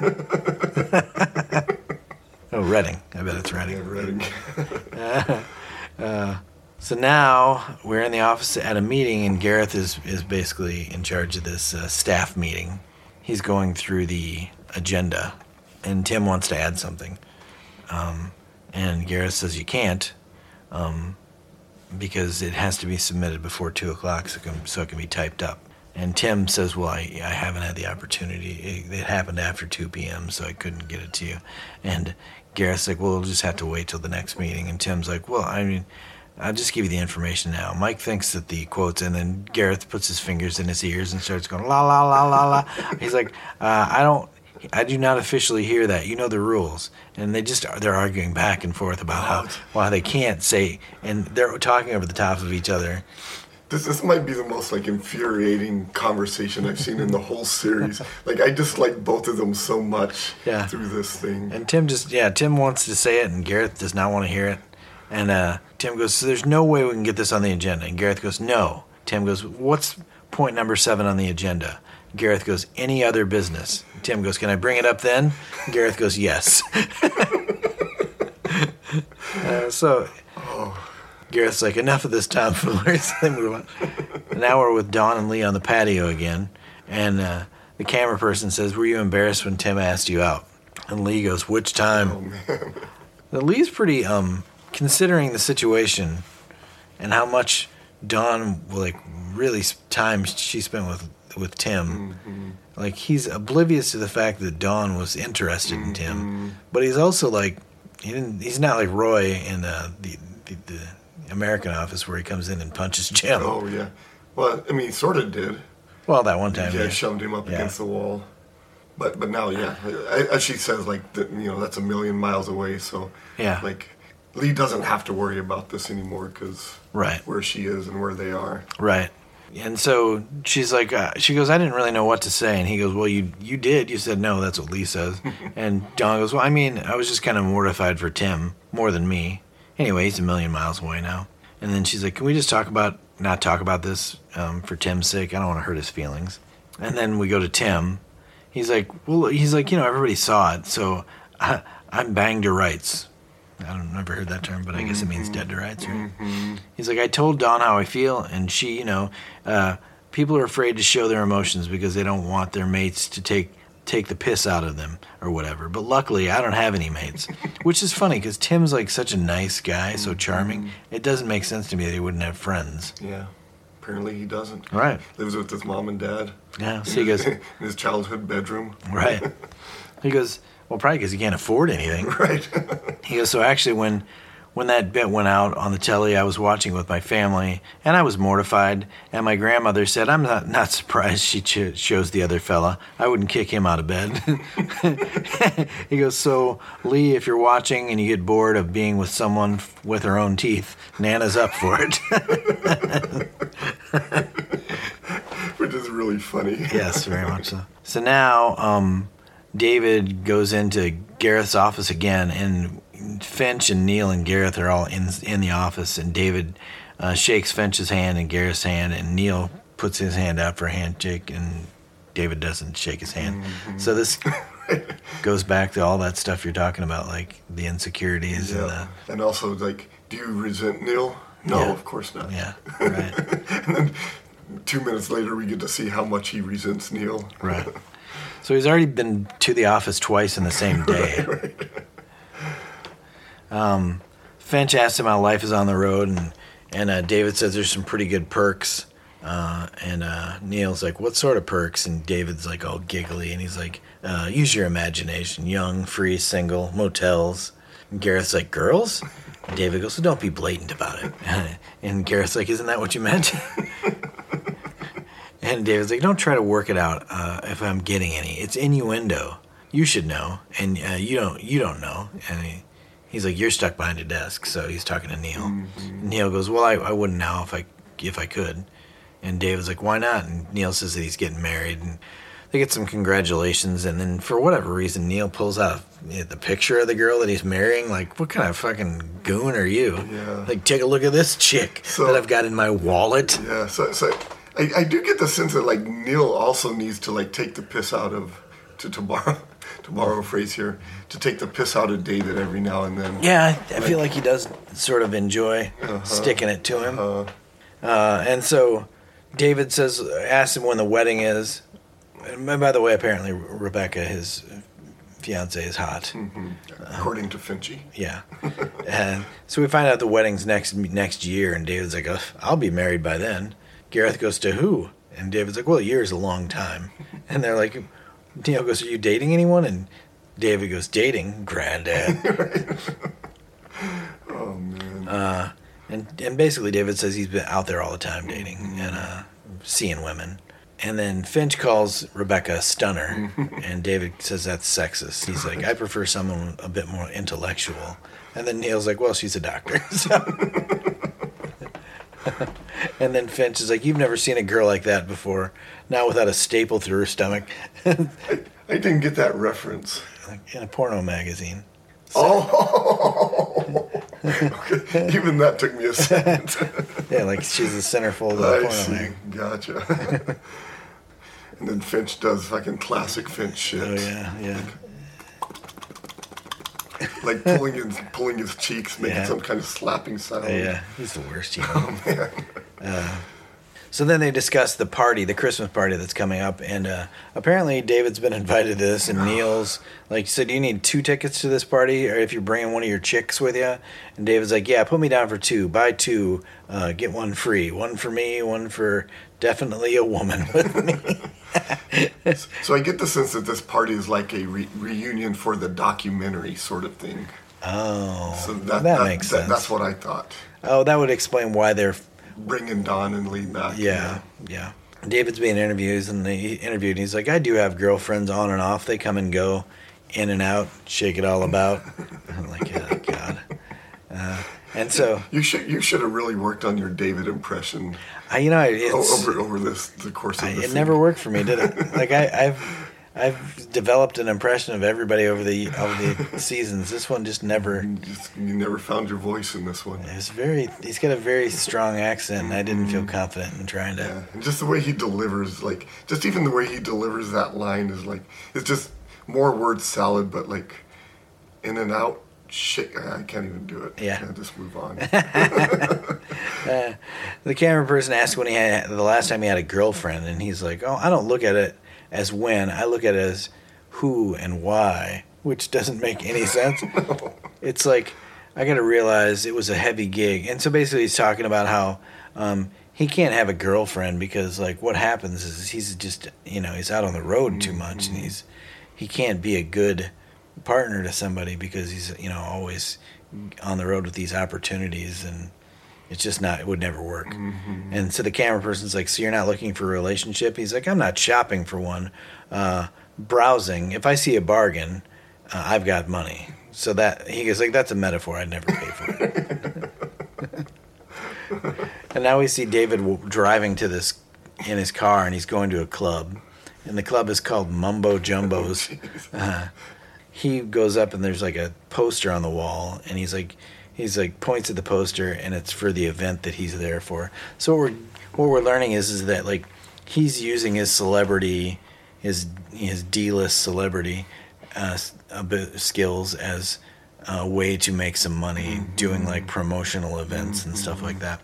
Oh, Reading. I bet it's Reading. Yeah, Reading. So now we're in the office at a meeting, and Gareth is basically in charge of this staff meeting. He's going through the agenda, and Tim wants to add something. And Gareth says you can't, because it has to be submitted before 2 o'clock so it can be typed up. And Tim says, well, I haven't had the opportunity. It happened after 2 p.m., so I couldn't get it to you. And Gareth's like, well, we'll just have to wait till the next meeting. And Tim's like, well, I mean, I'll just give you the information now. Mike thinks that the quotes, and then Gareth puts his fingers in his ears and starts going, la, la, la, la, la. He's like, I do not officially hear that. You know the rules. And they're arguing back and forth about how they can't say, and they're talking over the tops of each other. This might be the most infuriating conversation I've seen in the whole series. I dislike both of them so much through this thing. And Tim wants to say it, and Gareth does not want to hear it. And Tim goes, so there's no way we can get this on the agenda. And Gareth goes, no. Tim goes, what's point number 7 on the agenda? Gareth goes, any other business. Tim goes, can I bring it up then? Gareth goes, yes. Gareth's like, enough of this tomfoolery. They move on. Now we're with Dawn and Lee on the patio again. And the camera person says, were you embarrassed when Tim asked you out? And Lee goes, which time? Oh, man. Now, Lee's pretty, considering the situation and how much Dawn, really time she spent with Tim. Mm-hmm. He's oblivious to the fact that Dawn was interested in Tim. But he's also, he's not like Roy in the American Office where he comes in and punches Jim. Oh, yeah. Well, I mean, he sort of did. Well, that one time. Yeah, shoved him up against the wall. But now, as she says, that's a million miles away. So, Lee doesn't have to worry about this anymore because where she is and where they are. Right. And so she's like, she goes, I didn't really know what to say. And he goes, well, you did. You said no. That's what Lee says. And Dawn goes, well, I mean, I was just kind of mortified for Tim more than me. Anyway, he's a million miles away now. And then she's like, can we just not talk about this for Tim's sake? I don't want to hurt his feelings. And then we go to Tim. He's like, everybody saw it, so I'm banged to rights. I've never heard that term, but I guess it means dead to rights, right? Mm-hmm. He's like, I told Dawn how I feel, and she, people are afraid to show their emotions because they don't want their mates to take the piss out of them or whatever. But luckily, I don't have any mates, which is funny because Tim's such a nice guy, so charming. It doesn't make sense to me that he wouldn't have friends. Yeah, apparently he doesn't. Right. Lives with his mom and dad. Yeah, so he goes... in his childhood bedroom. Right. He goes, well, probably because he can't afford anything. Right. He goes, so actually when that bit went out on the telly, I was watching with my family, and I was mortified. And my grandmother said, I'm not surprised she chose the other fella. I wouldn't kick him out of bed. He goes, so, Lee, if you're watching and you get bored of being with someone with her own teeth, Nana's up for it. Which is really funny. Yes, very much so. So now David goes into Gareth's office again, and Finch and Neil and Gareth are all in the office, and David shakes Finch's hand and Gareth's hand, and Neil puts his hand out for a handshake, and David doesn't shake his hand. Mm-hmm. So this goes back to all that stuff you're talking about, the insecurities. Yeah. And also, do you resent Neil? No, of course not. Yeah, right. And then 2 minutes later, we get to see how much he resents Neil. Right. So he's already been to the office twice in the same day. Right. Finch asks him how life is on the road, and David says there's some pretty good perks. And Neil's like, what sort of perks? And David's all giggly, and he's like, use your imagination. Young, free, single, motels. And Gareth's like, girls? David goes, so don't be blatant about it. And Gareth's like, isn't that what you meant? And David's like, don't try to work it out if I'm getting any. It's innuendo. You should know, and you don't know. And he's like, you're stuck behind a desk. So he's talking to Neil. Mm-hmm. Neil goes, well, I wouldn't now if I could. And David's like, why not? And Neil says that he's getting married, and they get some congratulations. And then for whatever reason, Neil pulls out the picture of the girl that he's marrying. Like, what kind of fucking goon are you? Yeah. Like, take a look at this chick that I've got in my wallet. Yeah. So I do get the sense that like Neil also needs to like take the piss out of, to borrow a phrase here, to take the piss out of David every now and then. Yeah, I feel like he does sort of enjoy sticking it to him. And so David asks him when the wedding is. And by the way, apparently Rebecca, his fiance, is hot. Mm-hmm. According to Finchy. Yeah. And so we find out the wedding's next year, and David's like, I'll be married by then. Gareth goes, to who? And David's like, well, a year is a long time. And they're like, Neil goes, are you dating anyone? And David goes, dating? Granddad. Oh, man. And basically David says he's been out there all the time dating and seeing women. And then Finch calls Rebecca a stunner, and David says that's sexist. He's like, I prefer someone a bit more intellectual. And then Neil's like, well, she's a doctor. And then Finch is like, you've never seen a girl like that before, not without a staple through her stomach. I didn't get that reference. Like in a porno magazine. Oh! Okay. Even that took me a second. Yeah, like she's the centerfold of the porno mag. Gotcha. And then Finch does fucking classic Finch shit. Oh, yeah. Like pulling his cheeks, making some kind of slapping sound. Yeah, he's the worst. Oh, man. So then they discuss the party, the Christmas party that's coming up, and apparently David's been invited to this, and Neil's like, so do you need 2 tickets to this party, or if you're bringing one of your chicks with you? And David's like, yeah, put me down for 2, buy 2, get 1 free, 1 for me, 1 for definitely a woman with me. So I get the sense that this party is like a reunion for the documentary sort of thing. Oh, so that makes sense. That's what I thought. Oh, that would explain why they're bringing Don and Lee back. Yeah. David's being interviewed, and he's like, I do have girlfriends on and off. They come and go, in and out, shake it all about. I'm like, oh, God. And so you should have really worked on your David impression. Over the course of this. It never worked for me, did it? Like I've developed an impression of everybody over the seasons. This one just never. You never found your voice in this one. He's got a very strong accent, and I didn't feel confident in trying to. Yeah, and just the way he delivers, like, just even the way he delivers that line is like, it's just more word salad, but like, in and out. Shit, I can't even do it. Yeah. Just move on. The camera person asked when the last time he had a girlfriend, and he's like, oh, I don't look at it as when, I look at it as who and why, which doesn't make any sense. No. It's like, I got to realize it was a heavy gig. And so basically he's talking about how he can't have a girlfriend because, like, what happens is he's just, he's out on the road too much, and he can't be a good partner to somebody because he's always on the road with these opportunities, and it's just it would never work. And so the camera person's like, so you're not looking for a relationship? He's like, I'm not shopping for one, browsing. If I see a bargain, I've got money. So that he goes like, that's a metaphor. I'd never pay for it. And now we see David driving to this in his car, and he's going to a club, and the club is called Mumbo Jumbo's. He goes up, and there's like a poster on the wall, and he's like points at the poster, and it's for the event that he's there for. So what we're learning is that, like, he's using his celebrity, his D-list celebrity skills as a way to make some money, doing like promotional events and stuff like that.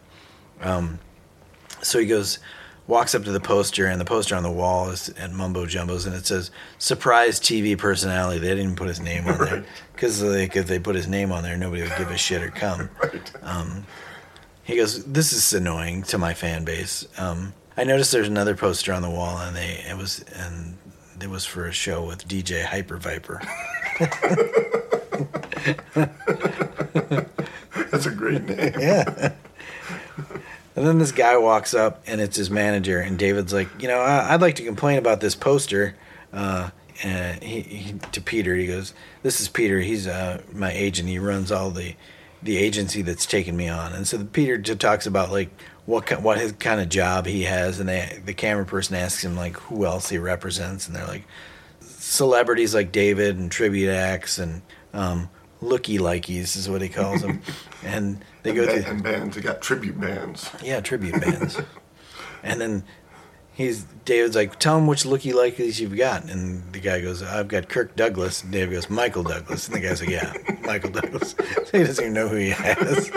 So he walks up to the poster, and the poster on the wall is at Mumbo Jumbo's, and it says, surprise TV personality. They didn't even put his name on there, because if they put his name on there, nobody would give a shit or come. Right. He goes, this is annoying to my fan base. I noticed there's another poster on the wall, and it was for a show with DJ Hyper Viper. That's a great name. Yeah. And then this guy walks up, and it's his manager, and David's like, I'd like to complain about this poster. And he to Peter, he goes, "This is Peter. He's my agent. He runs all the agency that's taken me on." And so Peter just talks about like what his kind of job he has, and the camera person asks him like who else he represents, and they're like celebrities like David and tribute acts and looky-likeys is what he calls them. And they go through and bands. They got tribute bands. Yeah, tribute bands. And then David's like, "Tell him which looky-likes you've got." And the guy goes, "I've got Kirk Douglas." And David goes, "Michael Douglas." And the guy's like, "Yeah, Michael Douglas." So he doesn't even know who he has.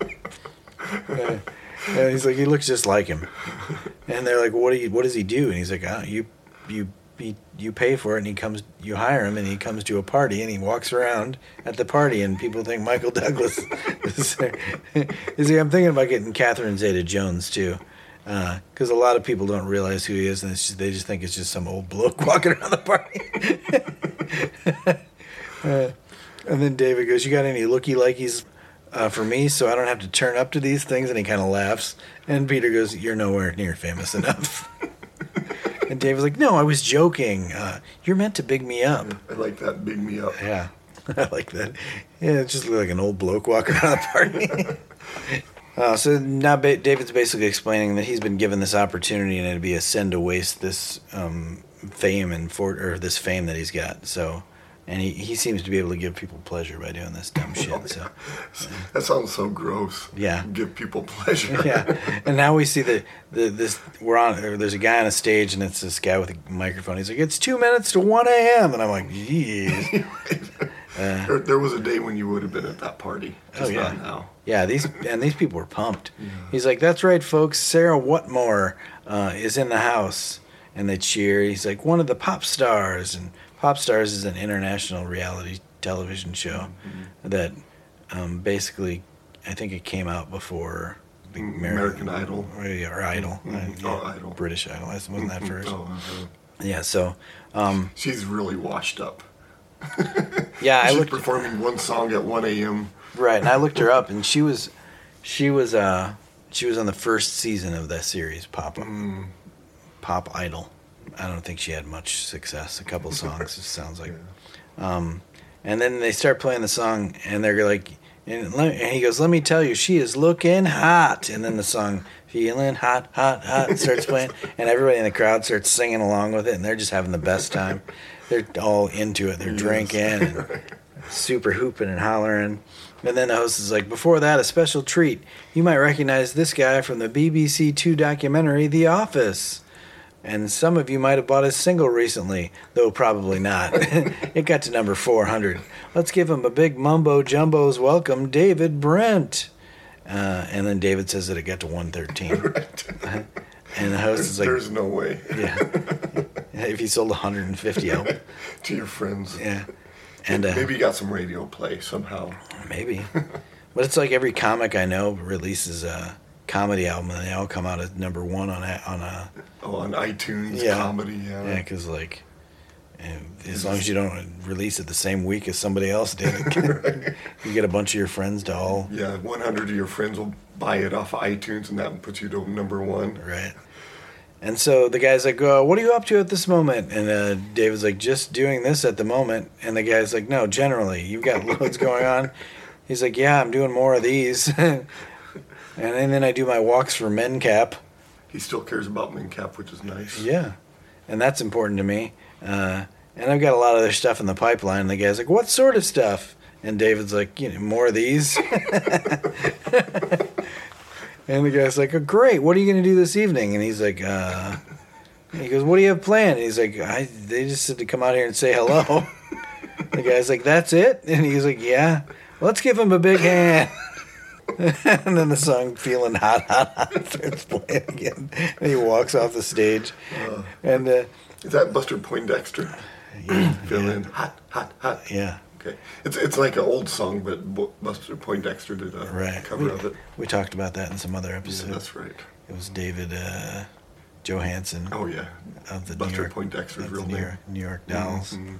And he's like, "He looks just like him." And they're like, "What does he do?" And he's like, "You pay for it, and you hire him, and he comes to a party, and he walks around at the party, and people think Michael Douglas is there." He's like, "I'm thinking about getting Catherine Zeta-Jones too." Because a lot of people don't realize who he is, and they just think it's just some old bloke walking around the party. And then David goes, "You got any looky-likeys for me so I don't have to turn up to these things?" And he kind of laughs. And Peter goes, "You're nowhere near famous enough." And David's like, "No, I was joking. You're meant to big me up." I like that, big me up. Yeah, I like that. Yeah, it just looked like an old bloke walking around the party. So now David's basically explaining that he's been given this opportunity, and it'd be a sin to waste this fame or this fame that he's got. So, and he seems to be able to give people pleasure by doing this dumb shit. So that sounds so gross. Yeah, give people pleasure. Yeah, and now we see there's a guy on a stage, and it's this guy with a microphone. He's like, "It's 2 minutes to 1 a.m." And I'm like, "Jeez." There was a day when you would have been at that party. Just not now. Yeah, these people were pumped. Yeah. He's like, "That's right, folks. Sarah Whatmore is in the house," and they cheer. He's like, "One of the Pop Stars," and Pop Stars is an international reality television show that basically, I think it came out before the American Idol or Idol. Idol. British Idol. Wasn't that first? Yeah. So she's really washed up. Yeah, she's performing one song at 1 a.m. Right, and I looked her up, and she was on the first season of that series, Pop Idol. I don't think she had much success. A couple songs, it sounds like. Yeah. And then they start playing the song, and they're like, and he goes, "Let me tell you, she is looking hot." And then the song, "Feeling hot, hot, hot," starts playing, and everybody in the crowd starts singing along with it, and they're just having the best time. They're all into it. They're drinking and super hooping and hollering. And then the host is like, "Before that, a special treat. You might recognize this guy from the BBC Two documentary, The Office. And some of you might have bought his single recently, though probably not. It got to number 400. Let's give him a big mumbo-jumbo's welcome, David Brent." And then David says that it got to 113. Right. And the host is like, "There's no way." Yeah. If he sold 150 of them. To your friends. Yeah. And maybe you got some radio play somehow. Maybe. But it's like every comic I know releases a comedy album, and they all come out as number one on iTunes, yeah. Comedy, yeah. Yeah, because as long as you don't release it the same week as somebody else did, right. You get a bunch of your friends to all... Yeah, 100 of your friends will buy it off of iTunes, and that puts you to number one. Right. And so the guy's like, "What are you up to at this moment?" And David's like, "Just doing this at the moment." And the guy's like, "No, generally, you've got loads going on." He's like, "Yeah, I'm doing more of these." And then I do my walks for MenCap. He still cares about MenCap, which is nice. Yeah, and that's important to me. And I've got a lot of other stuff in the pipeline. And the guy's like, "What sort of stuff?" And David's like, "More of these." And the guy's like, "Oh, great, what are you going to do this evening?" And he's like, he goes, "What do you have planned?" And he's like, "They just said to come out here and say hello." The guy's like, "That's it?" And he's like, "Yeah, let's give him a big hand." And then the song "Feeling Hot, Hot, Hot" starts playing again. And he walks off the stage. And is that Buster Poindexter? Yeah. Feeling hot, hot, hot. Yeah. Okay. It's like an old song, but Buster Poindexter did a cover of it. We talked about that in some other episode. Yeah, that's right. It was David Johansen. Oh, yeah. Of the Buster Poindexter's real name. New York Dolls. Mm-hmm.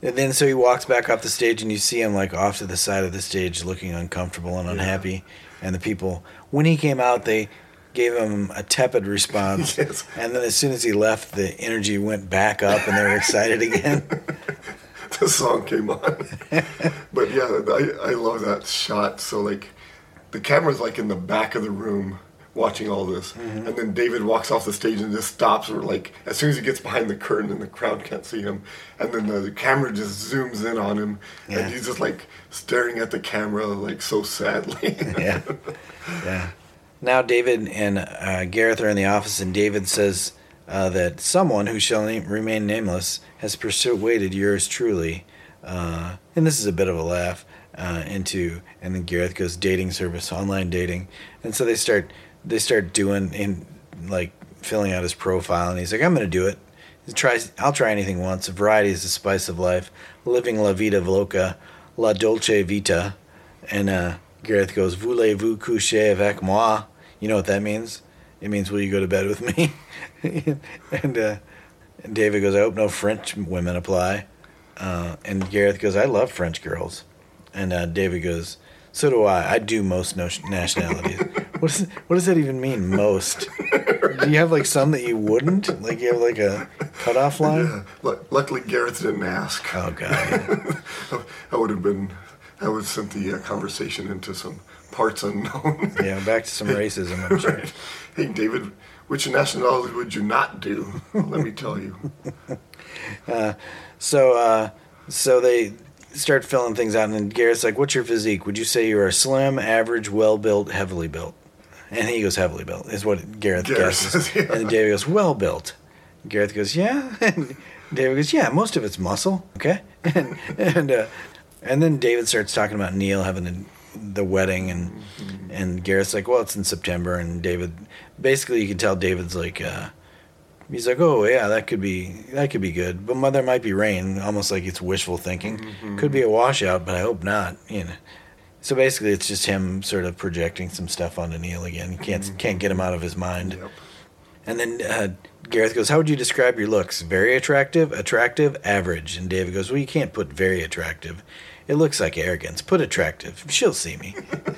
And then so he walks back off the stage, and you see him like off to the side of the stage, looking uncomfortable and unhappy. And the people, when he came out, they gave him a tepid response. Yes. And then as soon as he left, the energy went back up, and they were excited again. The song came on. But yeah, I love that shot. So like, the camera's like in the back of the room watching all this, and then David walks off the stage and just stops, or like as soon as he gets behind the curtain and the crowd can't see him, and then the camera just zooms in on him, and he's just like staring at the camera like so sadly. Yeah. Now David and Gareth are in the office, and David says that someone who shall remain nameless has persuaded yours truly, and this is a bit of a laugh, and then Gareth goes, dating service, online dating, and so they start doing like filling out his profile, and he's like, I'm going to do it. I'll try anything once. Variety is the spice of life. Living la vida loca, la dolce vita. And Gareth goes, voulez-vous coucher avec moi? You know what that means? It means, will you go to bed with me? and David goes, I hope no French women apply. And Gareth goes, I love French girls. And David goes, so do I. I do most nationalities. What does that even mean, most? Do you have like some that you wouldn't? Like you have like a cutoff line? Yeah. Luckily, Gareth didn't ask. Oh, God. I would send the conversation into some parts unknown. Yeah, back to some racism, I'm sure. Right. Hey, David, which nationality would you not do? Let me tell you. So they start filling things out, and then Gareth's like, what's your physique? Would you say you are slim, average, well-built, heavily built? And he goes, heavily built, is what Gareth guesses. Says, yeah. And then David goes, well-built. Gareth goes, yeah. And David goes, yeah, most of it's muscle, okay? And then David starts talking about Neil having the wedding, and Gareth's like, well, it's in September, and David, basically you can tell David's like, he's like, oh yeah, that could be good, but there might be rain, almost like it's wishful thinking. Could be a washout, but I hope not. You know. So basically, it's just him sort of projecting some stuff onto Neil again. He can't get him out of his mind. Yep. And then Gareth goes, how would you describe your looks? Very attractive, average. And David goes, well, you can't put very attractive. It looks like arrogance. Put attractive. She'll see me.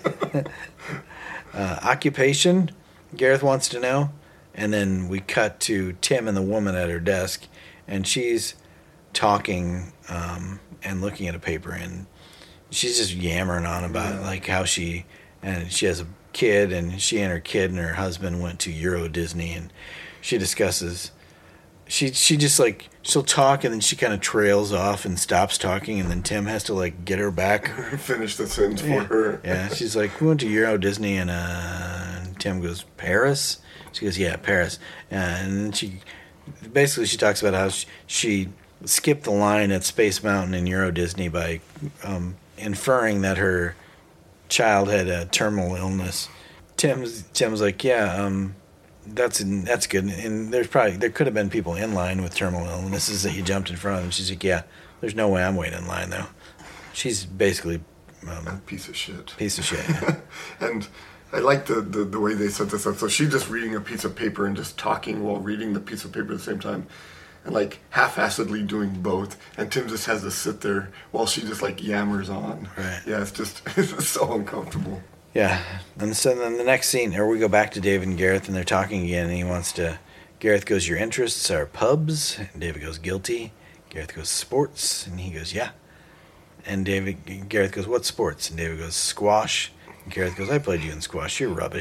Occupation, Gareth wants to know. And then we cut to Tim and the woman at her desk, and she's talking and looking at a paper, and she's just yammering on about like how she has a kid, and she and her kid and her husband went to Euro Disney, and she discusses. She just like, she'll talk, and then she kind of trails off and stops talking, and then Tim has to like get her back. Finish the sentence for her. Yeah, she's like, we went to Euro Disney, and Tim goes, Paris? She goes, yeah, Paris. And then she talks about how she skipped the line at Space Mountain in Euro Disney by inferring that her child had a terminal illness. Tim's like, yeah, that's good. And there could have been people in line with terminal illnesses that he jumped in front of. And she's like, yeah, there's no way I'm waiting in line though. She's basically a piece of shit. Yeah. And I like the way they set this up. So she's just reading a piece of paper and just talking while reading the piece of paper at the same time, and like half-assedly doing both. And Tim just has to sit there while she just like yammers on. Right. Yeah, it's just so uncomfortable. Yeah, and so then the next scene, or we go back to David and Gareth, and they're talking again, and Gareth goes, your interests are pubs, and David goes, guilty. Gareth goes, sports, and he goes, yeah. And Gareth goes, what sports? And David goes, squash. And Gareth goes, I played you in squash, you're rubbish.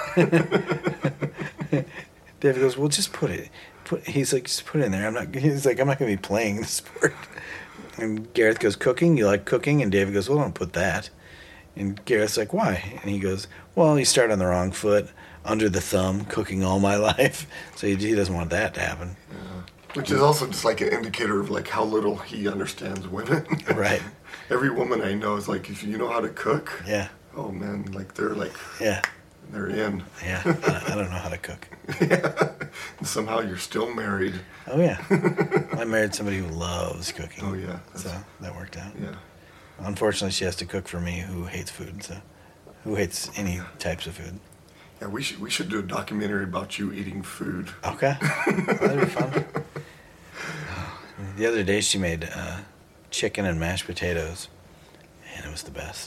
David goes, well, just put it. He's like, just put it in there. I'm not going to be playing the sport. And Gareth goes, cooking, you like cooking? And David goes, well, don't put that. And Gareth's like, why? And he goes, well, you start on the wrong foot, under the thumb, cooking all my life. So he doesn't want that to happen. Yeah. Which is also just like an indicator of like how little he understands women. Right. Every woman I know is like, if you know how to cook, yeah. Oh man, like they're like, yeah, they're in. Yeah, I don't know how to cook. Yeah. And somehow you're still married. Oh yeah, I married somebody who loves cooking. Oh yeah, so that worked out. Yeah. Unfortunately, she has to cook for me, who hates food. So, who hates any types of food. Yeah, we should do a documentary about you eating food. Okay, that'd be fun. The other day, she made chicken and mashed potatoes, and it was the best.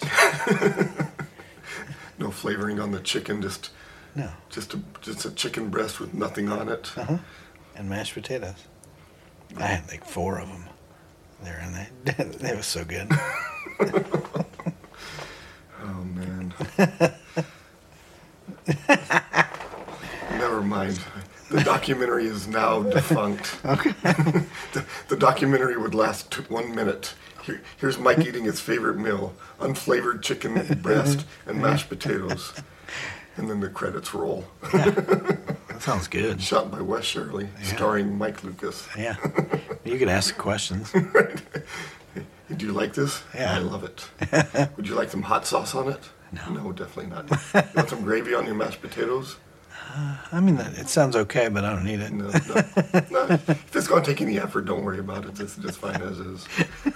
No flavoring on the chicken, just a chicken breast with nothing on it. And mashed potatoes. I had like 4 of them there, and they was so good. Oh man. Never mind. The documentary is now defunct. Okay. The documentary would last 1 minute. Here's Mike eating his favorite meal: unflavored chicken breast and mashed potatoes. And then the credits roll. Yeah. That sounds good. Shot by Wes Shirley, starring Mike Lucas. Yeah. You could ask questions. Right. Hey, do you like this? Yeah. I love it. Would you like some hot sauce on it? No, definitely not. You want some gravy on your mashed potatoes? I mean, it sounds okay, but I don't need it. No. If it's going to take any effort, don't worry about it. It's just fine as is.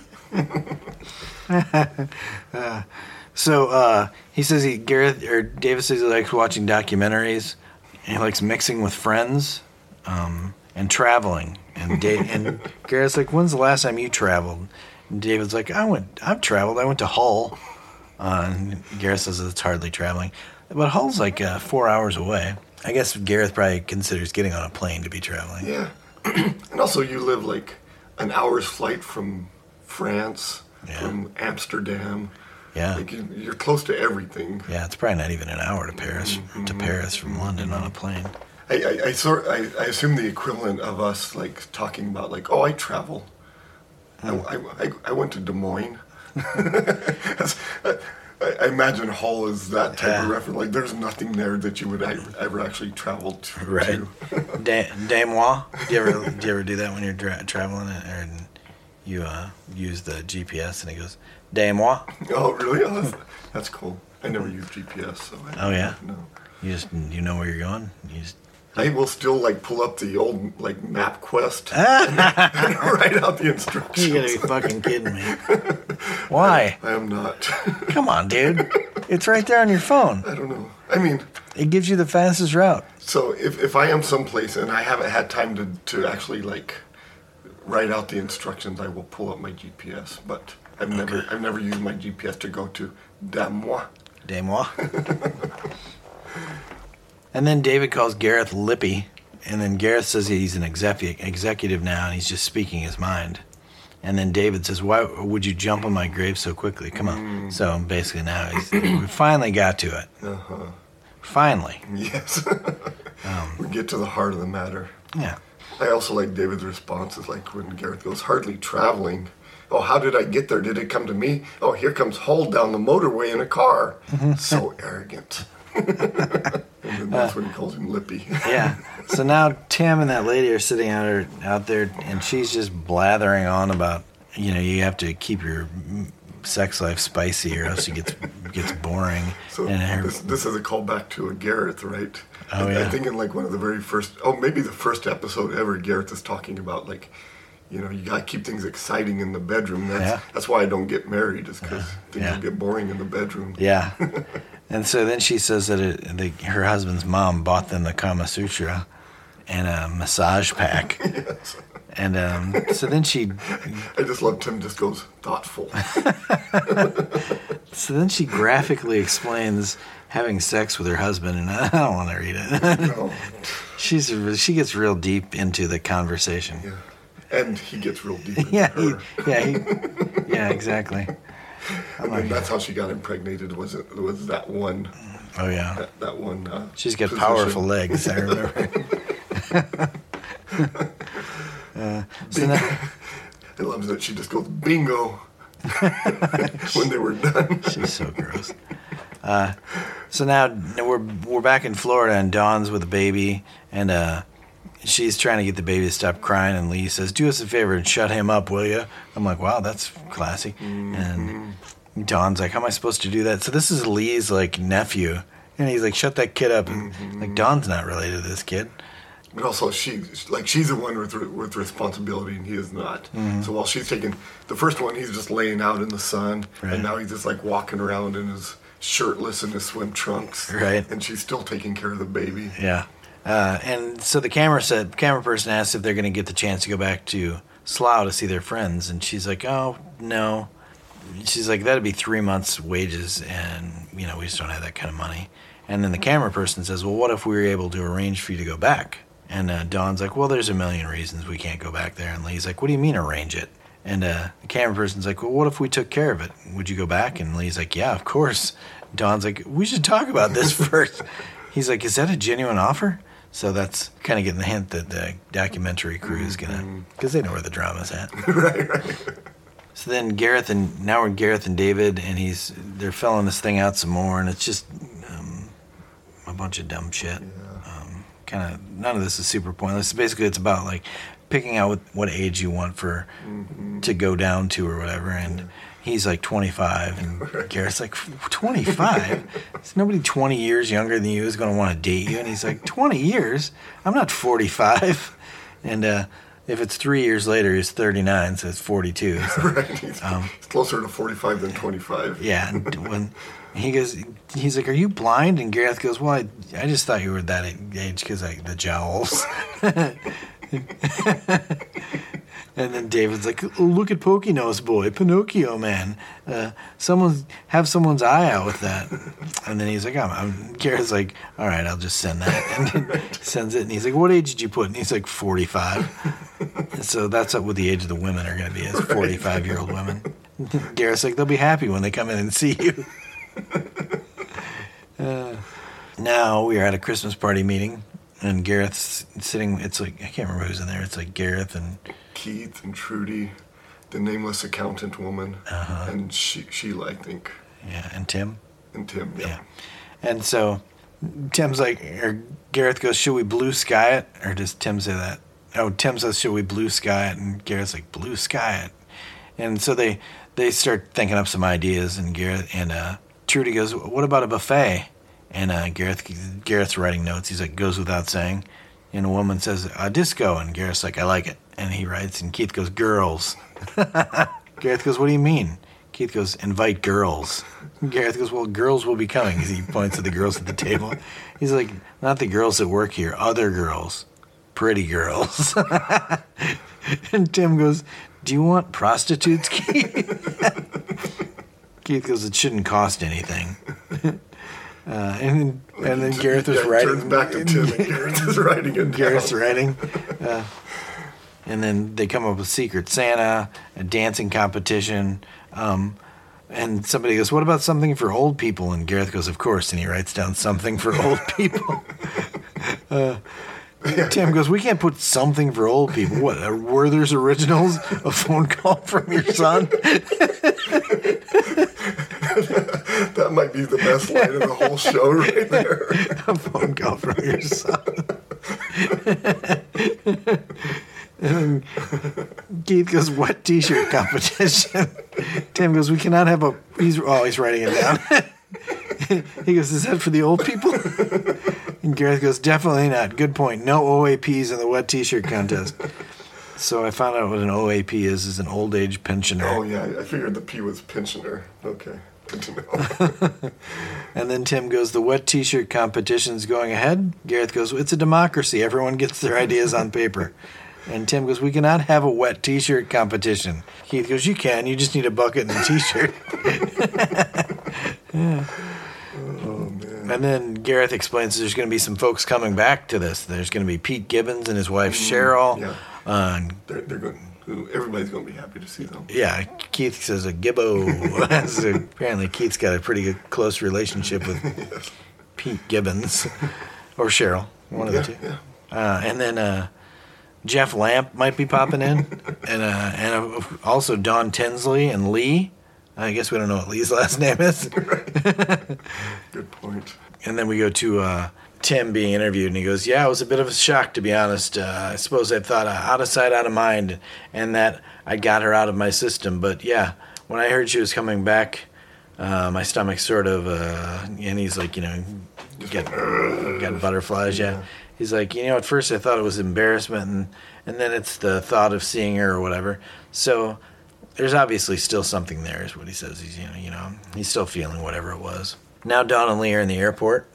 So he says David says he likes watching documentaries. And he likes mixing with friends, and traveling. And Garrett's like, "When's the last time you traveled?" And David's like, "I've traveled. I went to Hull." And Garrett says it's hardly traveling, but Hull's like 4 hours away. I guess Garrett probably considers getting on a plane to be traveling. Yeah, and also you live like an hour's flight from France, from Amsterdam. Yeah, like you're close to everything. Yeah, it's probably not even an hour to Paris from London on a plane. I assume the equivalent of us like talking about like, oh, I travel. I went to Des Moines. I imagine Hull is that type of reference. Like, there's nothing there that you would ever actually travel to. Right. Des Moines. Do you ever do that when you're traveling and you use the GPS and it goes Des Moines? Oh, really? Oh, that's cool. I never use GPS, so I no. You know where you're going. I will still like pull up the old like MapQuest and write out the instructions. You gotta be fucking kidding me. Why? I am not. Come on, dude. It's right there on your phone. I don't know. I mean, it gives you the fastest route. So if I am someplace and I haven't had time to actually like write out the instructions, I will pull up my GPS. But I've never used my GPS to go to Des Moines. Des Moines. And then David calls Gareth Lippy, and then Gareth says he's an executive now, and he's just speaking his mind. And then David says, "Why would you jump on my grave so quickly? Come on." So basically now we finally got to it. Finally. Yes. We get to the heart of the matter. Yeah. I also like David's response is like when Gareth goes, "Hardly traveling. Oh, how did I get there? Did it come to me? Oh, here comes Hull down the motorway in a car." So arrogant. And then that's when he calls him Lippy. Yeah. So now Tim and that lady are sitting out there, and she's just blathering on about, you have to keep your sex life spicy or else it gets boring. So this is a callback to a Gareth, right? Oh, yeah. I think in like one of the very first, maybe the first episode ever, Gareth is talking about like, you gotta keep things exciting in the bedroom. That's why I don't get married, is because things will get boring in the bedroom. Yeah. And so then she says that her husband's mom bought them the Kama Sutra and a massage pack. Yes. And so then I just love Tim just goes, thoughtful. So then she graphically explains having sex with her husband, and I don't want to read it. No. She gets real deep into the conversation. Yeah. And he gets real deep into her. Yeah, exactly. And then that's how she got impregnated. Was that one? Oh yeah, that one. She's got powerful legs. I remember. I love that she just goes bingo when they were done. She's so gross. So now we're back in Florida, and Dawn's with a baby, and she's trying to get the baby to stop crying, and Lee says, "Do us a favor and shut him up, will you?" I'm like, wow, that's classy. And Dawn's like, how am I supposed to do that? So this is Lee's like nephew, and he's like, shut that kid up. And, like, Dawn's not related to this kid. But also she's the one with responsibility, and he is not. So while she's taking the first one, he's just laying out in the sun, and now he's just like walking around in his shirtless in his swim trunks, right? And she's still taking care of the baby. Yeah. And so the camera person asks if they're going to get the chance to go back to Slough to see their friends. And she's like, oh, no. She's like, that'd be 3 months' wages, and, we just don't have that kind of money. And then the camera person says, well, what if we were able to arrange for you to go back? And Dawn's like, well, there's a million reasons we can't go back there. And Lee's like, what do you mean arrange it? And the camera person's like, well, what if we took care of it? Would you go back? And Lee's like, yeah, of course. Dawn's like, we should talk about this first. He's like, is that a genuine offer? So that's kind of getting the hint that the documentary crew is going to, because they know where the drama's at. Right. So then Gareth and David, and they're filling this thing out some more, and it's just a bunch of dumb shit. Yeah. None of this is super pointless. Basically, it's about like picking out what age you want to go down to or whatever, and he's like 25, and Gareth's like, 25? There's nobody 20 years younger than you is going to want to date you, and he's like, 20 years? I'm not 45. And if it's 3 years later, he's 39, so it's 42. So, right. He's closer to 45 than 25. Yeah, and when he's like, are you blind? And Gareth goes, well, I just thought you were that age because the jowls. And then David's like, oh, look at Pokey Nose Boy, Pinocchio man. Have someone's eye out with that. And then he's like, Gareth's like, all right, I'll just send that. And then sends it, and he's like, what age did you put? And he's like, 45. And so that's what the age of the women are going to be, is 45-year-old women. Gareth's like, they'll be happy when they come in and see you. Now we are at a Christmas party meeting, and Gareth's sitting, it's like, I can't remember who's in there. It's like Gareth and Keith and Trudy, the nameless accountant woman, and Sheila, I think. Yeah, and Tim. Yeah. And so Tim's like, or Gareth goes, should we blue sky it? Or does Tim say that? Oh, Tim says, should we blue sky it? And Gareth's like, blue sky it. And so they start thinking up some ideas, and Trudy goes, what about a buffet? And Gareth's writing notes. He's like, goes without saying. And a woman says, a disco. And Gareth's like, I like it. And he writes, and Keith goes, girls. Gareth goes, what do you mean? Keith goes, invite girls. And Gareth goes, well, girls will be coming. He points to the girls at the table. He's like, not the girls that work here, other girls. Pretty girls. And Tim goes, do you want prostitutes, Keith? Keith goes, it shouldn't cost anything. And then Gareth was writing. Turns back to Tim, and Gareth is writing it down. Gareth's writing. And then they come up with Secret Santa, a dancing competition. And somebody goes, what about something for old people? And Gareth goes, of course. And he writes down something for old people. Tim goes, we can't put something for old people. What, Werther's Originals? A phone call from your son? That might be the best line of the whole show right there. A phone call from your son. And Keith goes, wet t-shirt competition. Tim goes, we cannot have a... He's writing it down. He goes, is that for the old people? And Gareth goes, definitely not. Good point. No OAPs in the wet t-shirt contest. So I found out what an OAP is an old age pensioner. Oh, yeah. I figured the P was pensioner. Okay. Good to know. And then Tim goes, the wet t-shirt competition's going ahead. Gareth goes, it's a democracy. Everyone gets their ideas on paper. And Tim goes, we cannot have a wet t-shirt competition. Keith goes, you can. You just need a bucket and a t-shirt. Yeah. Oh, man. And then Gareth explains there's going to be some folks coming back to this. There's going to be Pete Gibbons and his wife Cheryl. Yeah. They're going. Everybody's going to be happy to see them. Yeah. Keith says a Gibbo. So apparently Keith's got a pretty good, close relationship with Pete Gibbons or Cheryl, one of the two. Yeah. And then Jeff Lamp might be popping in, and also Don Tinsley and Lee. I guess we don't know what Lee's last name is. Good point. And then we go to Tim being interviewed, and he goes, yeah, it was a bit of a shock, to be honest. I suppose I thought out of sight, out of mind, and that I got her out of my system. But, yeah, when I heard she was coming back, my stomach sort of, and he's like, got butterflies, yeah. He's like, at first I thought it was embarrassment, and then it's the thought of seeing her or whatever. So there's obviously still something there, is what he says. He's, he's still feeling whatever it was. Now Dawn and Lee are in the airport,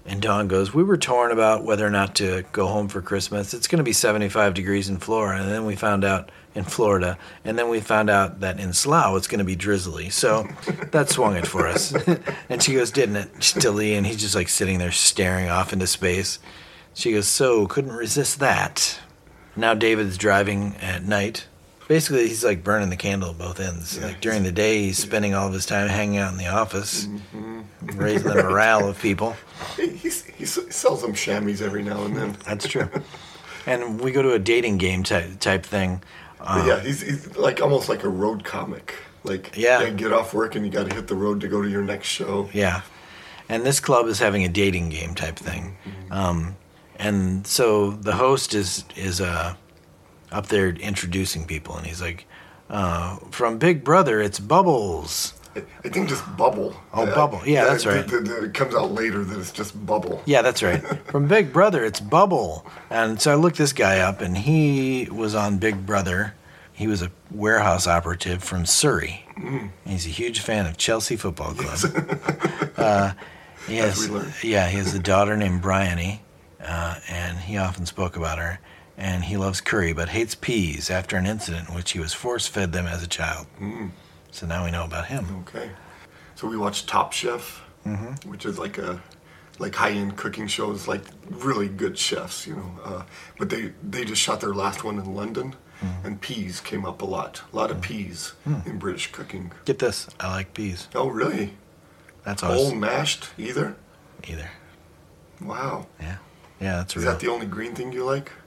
And Dawn goes, we were torn about whether or not to go home for Christmas. It's going to be 75 degrees in Florida. And then we found out in Florida. And then we found out that in Slough it's going to be drizzly. So that swung it for us. And she goes, didn't it? To Lee, and he's just like sitting there staring off into space. She goes, so couldn't resist that. Now David's driving at night. Basically, he's like burning the candle at both ends. Yeah, like during the day, he's spending all of his time hanging out in the office, raising the morale of people. He sells them chamois every now and then. That's true. And we go to a dating game type thing. But yeah, he's like almost like a road comic. Like, you get off work and you got to hit the road to go to your next show. Yeah. And this club is having a dating game type thing. And so the host is up there introducing people, and he's like, from Big Brother, it's Bubbles. I think just Bubble. Oh, Bubble. Yeah, that's right. It comes out later that it's just Bubble. Yeah, that's right. From Big Brother, it's Bubble. And so I looked this guy up, and he was on Big Brother. He was a warehouse operative from Surrey. And he's a huge fan of Chelsea Football Club. As we learned. Yeah, he has a daughter named Bryony, and he often spoke about her. And he loves curry, but hates peas after an incident in which he was force-fed them as a child. So now we know about him. Okay. So we watched Top Chef, which is like high-end cooking shows, like really good chefs, you know. But they just shot their last one in London, and peas came up a lot. A lot of peas in British cooking. Get this, I like peas. Oh, really? That's awesome. Whole mashed, either? Either. Wow. Yeah, that's real. Is that the only green thing you like?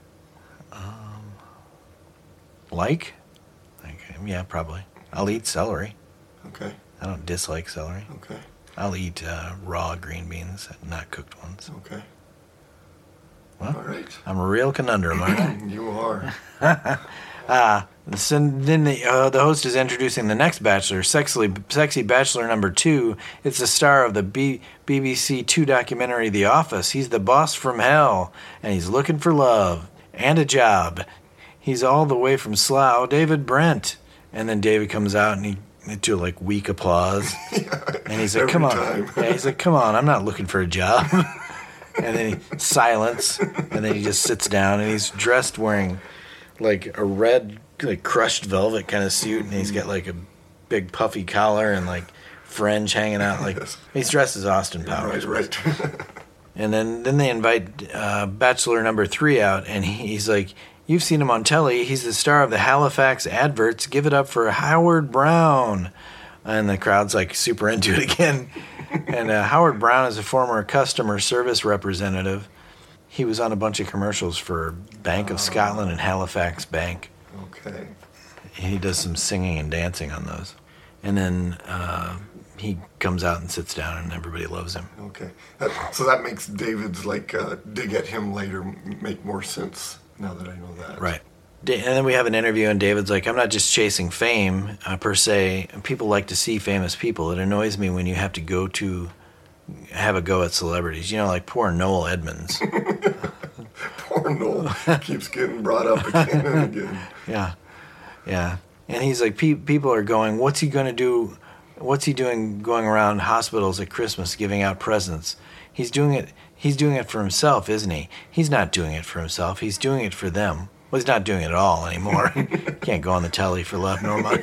Like? Yeah, probably. I'll eat celery. Okay. I don't dislike celery. Okay. I'll eat raw green beans, not cooked ones. Okay. Well, all right. I'm a real conundrum, aren't I? You are. So then the host is introducing the next bachelor, sexy bachelor number 2. It's the star of the BBC 2 documentary The Office. He's the boss from hell, and he's looking for love and a job. He's all the way from Slough, David Brent. And then David comes out and he do like weak applause. And he's like, come on. Yeah, he's like, come on, I'm not looking for a job. And then he silence, and then he just sits down, and he's dressed wearing like a red, like crushed velvet kind of suit, and he's got like a big puffy collar and like fringe hanging out. Like he's dressed as Austin Powers. Right. And then they invite bachelor number 3 out, and he's like, you've seen him on telly. He's the star of the Halifax adverts. Give it up for Howard Brown. And the crowd's like super into it again. And Howard Brown is a former customer service representative. He was on a bunch of commercials for Bank of Scotland and Halifax Bank. Okay. He does some singing and dancing on those. And then he comes out and sits down, and everybody loves him. Okay. So that makes David's like dig at him later make more sense now that I know that. Right. And then we have an interview, and David's like, I'm not just chasing fame, per se. People like to see famous people. It annoys me when you have to have a go at celebrities. You know, like poor Noel Edmonds. Poor Noel keeps getting brought up again and again. Yeah. And he's like, people are going, what's he going to do? What's he doing going around hospitals at Christmas giving out presents? He's doing it for himself, isn't he? He's not doing it for himself. He's doing it for them. Well, he's not doing it at all anymore. Can't go on the telly for love nor money.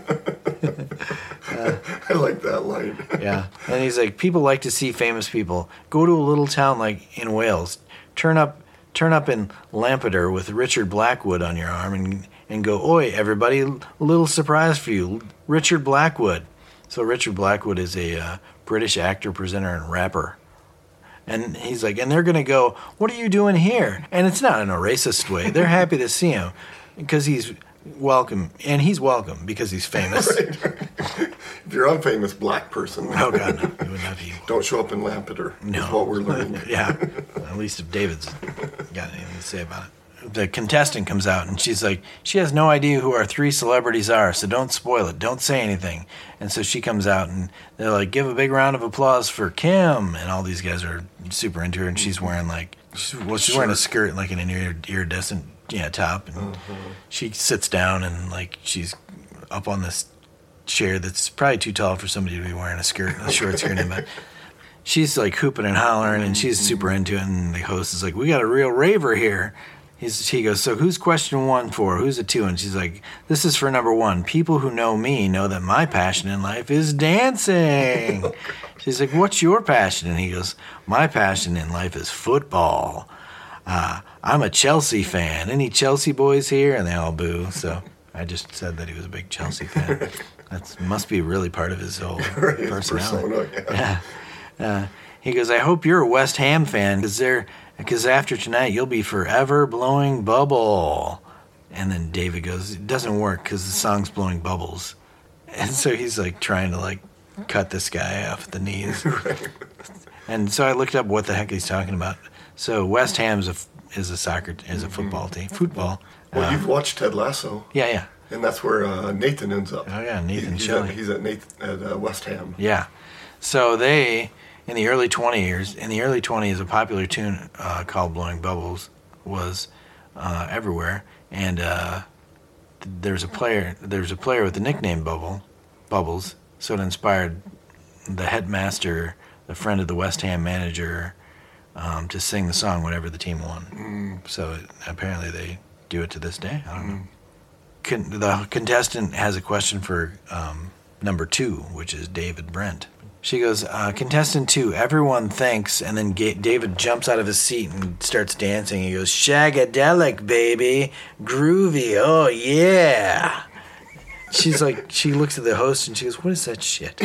I like that line. Yeah. And he's like, people like to see famous people. Go to a little town like in Wales. Turn up in Lampeter with Richard Blackwood on your arm and go, oi, everybody, a little surprise for you. Richard Blackwood. So Richard Blackwood is a British actor, presenter, and rapper. And he's like, and they're going to go, what are you doing here? And it's not in a racist way. They're happy to see him because he's welcome. And he's welcome because he's famous. Right. If you're an unfamous black person. Oh, God, no. You would not be. Don't show up in Lampeter. No. Is what we're learning. Yeah. At least if David's got anything to say about it. The contestant comes out, and she's like, she has no idea who our 3 celebrities are, so don't spoil it. Don't say anything. And so she comes out, and they're like, give a big round of applause for Kim. And all these guys are super into her, and she's wearing she's wearing a skirt, like an iridescent top. And she sits down, and like she's up on this chair that's probably too tall for somebody to be wearing a skirt, a short skirt. But she's like hooping and hollering, and she's super into it. And the host is like, "We got a real raver here." He goes, "So who's question 1 for? Who's a 2?" And she's like, "This is for number 1. People who know me know that my passion in life is dancing." She's like, "What's your passion?" And he goes, "My passion in life is football. I'm a Chelsea fan. Any Chelsea boys here?" And they all boo. So I just said that he was a big Chelsea fan. That must be really part of his whole personality. Persona, yeah. He goes, "I hope you're a West Ham fan, because after tonight you'll be forever blowing bubble." And then David goes, "It doesn't work because the song's blowing bubbles." And so he's like trying to like cut this guy off at the knees. And so I looked up what the heck he's talking about. So West Ham is a football team. Football. Well, you've watched Ted Lasso. Yeah. And that's where Nathan ends up. Oh yeah, Nathan Shelley. He's at West Ham. Yeah. So they, in the early 20s, a popular tune called "Blowing Bubbles" was everywhere, and there's a player with the nickname Bubbles. So it inspired the headmaster, the friend of the West Ham manager, to sing the song whenever the team won. So apparently they do it to this day. I don't know. The contestant has a question for number 2, which is David Brent. She goes, "Contestant 2, everyone thinks," and then David jumps out of his seat and starts dancing. He goes, "Shagadelic, baby. Groovy, oh yeah." She's like, she looks at the host and she goes, "What is that shit?"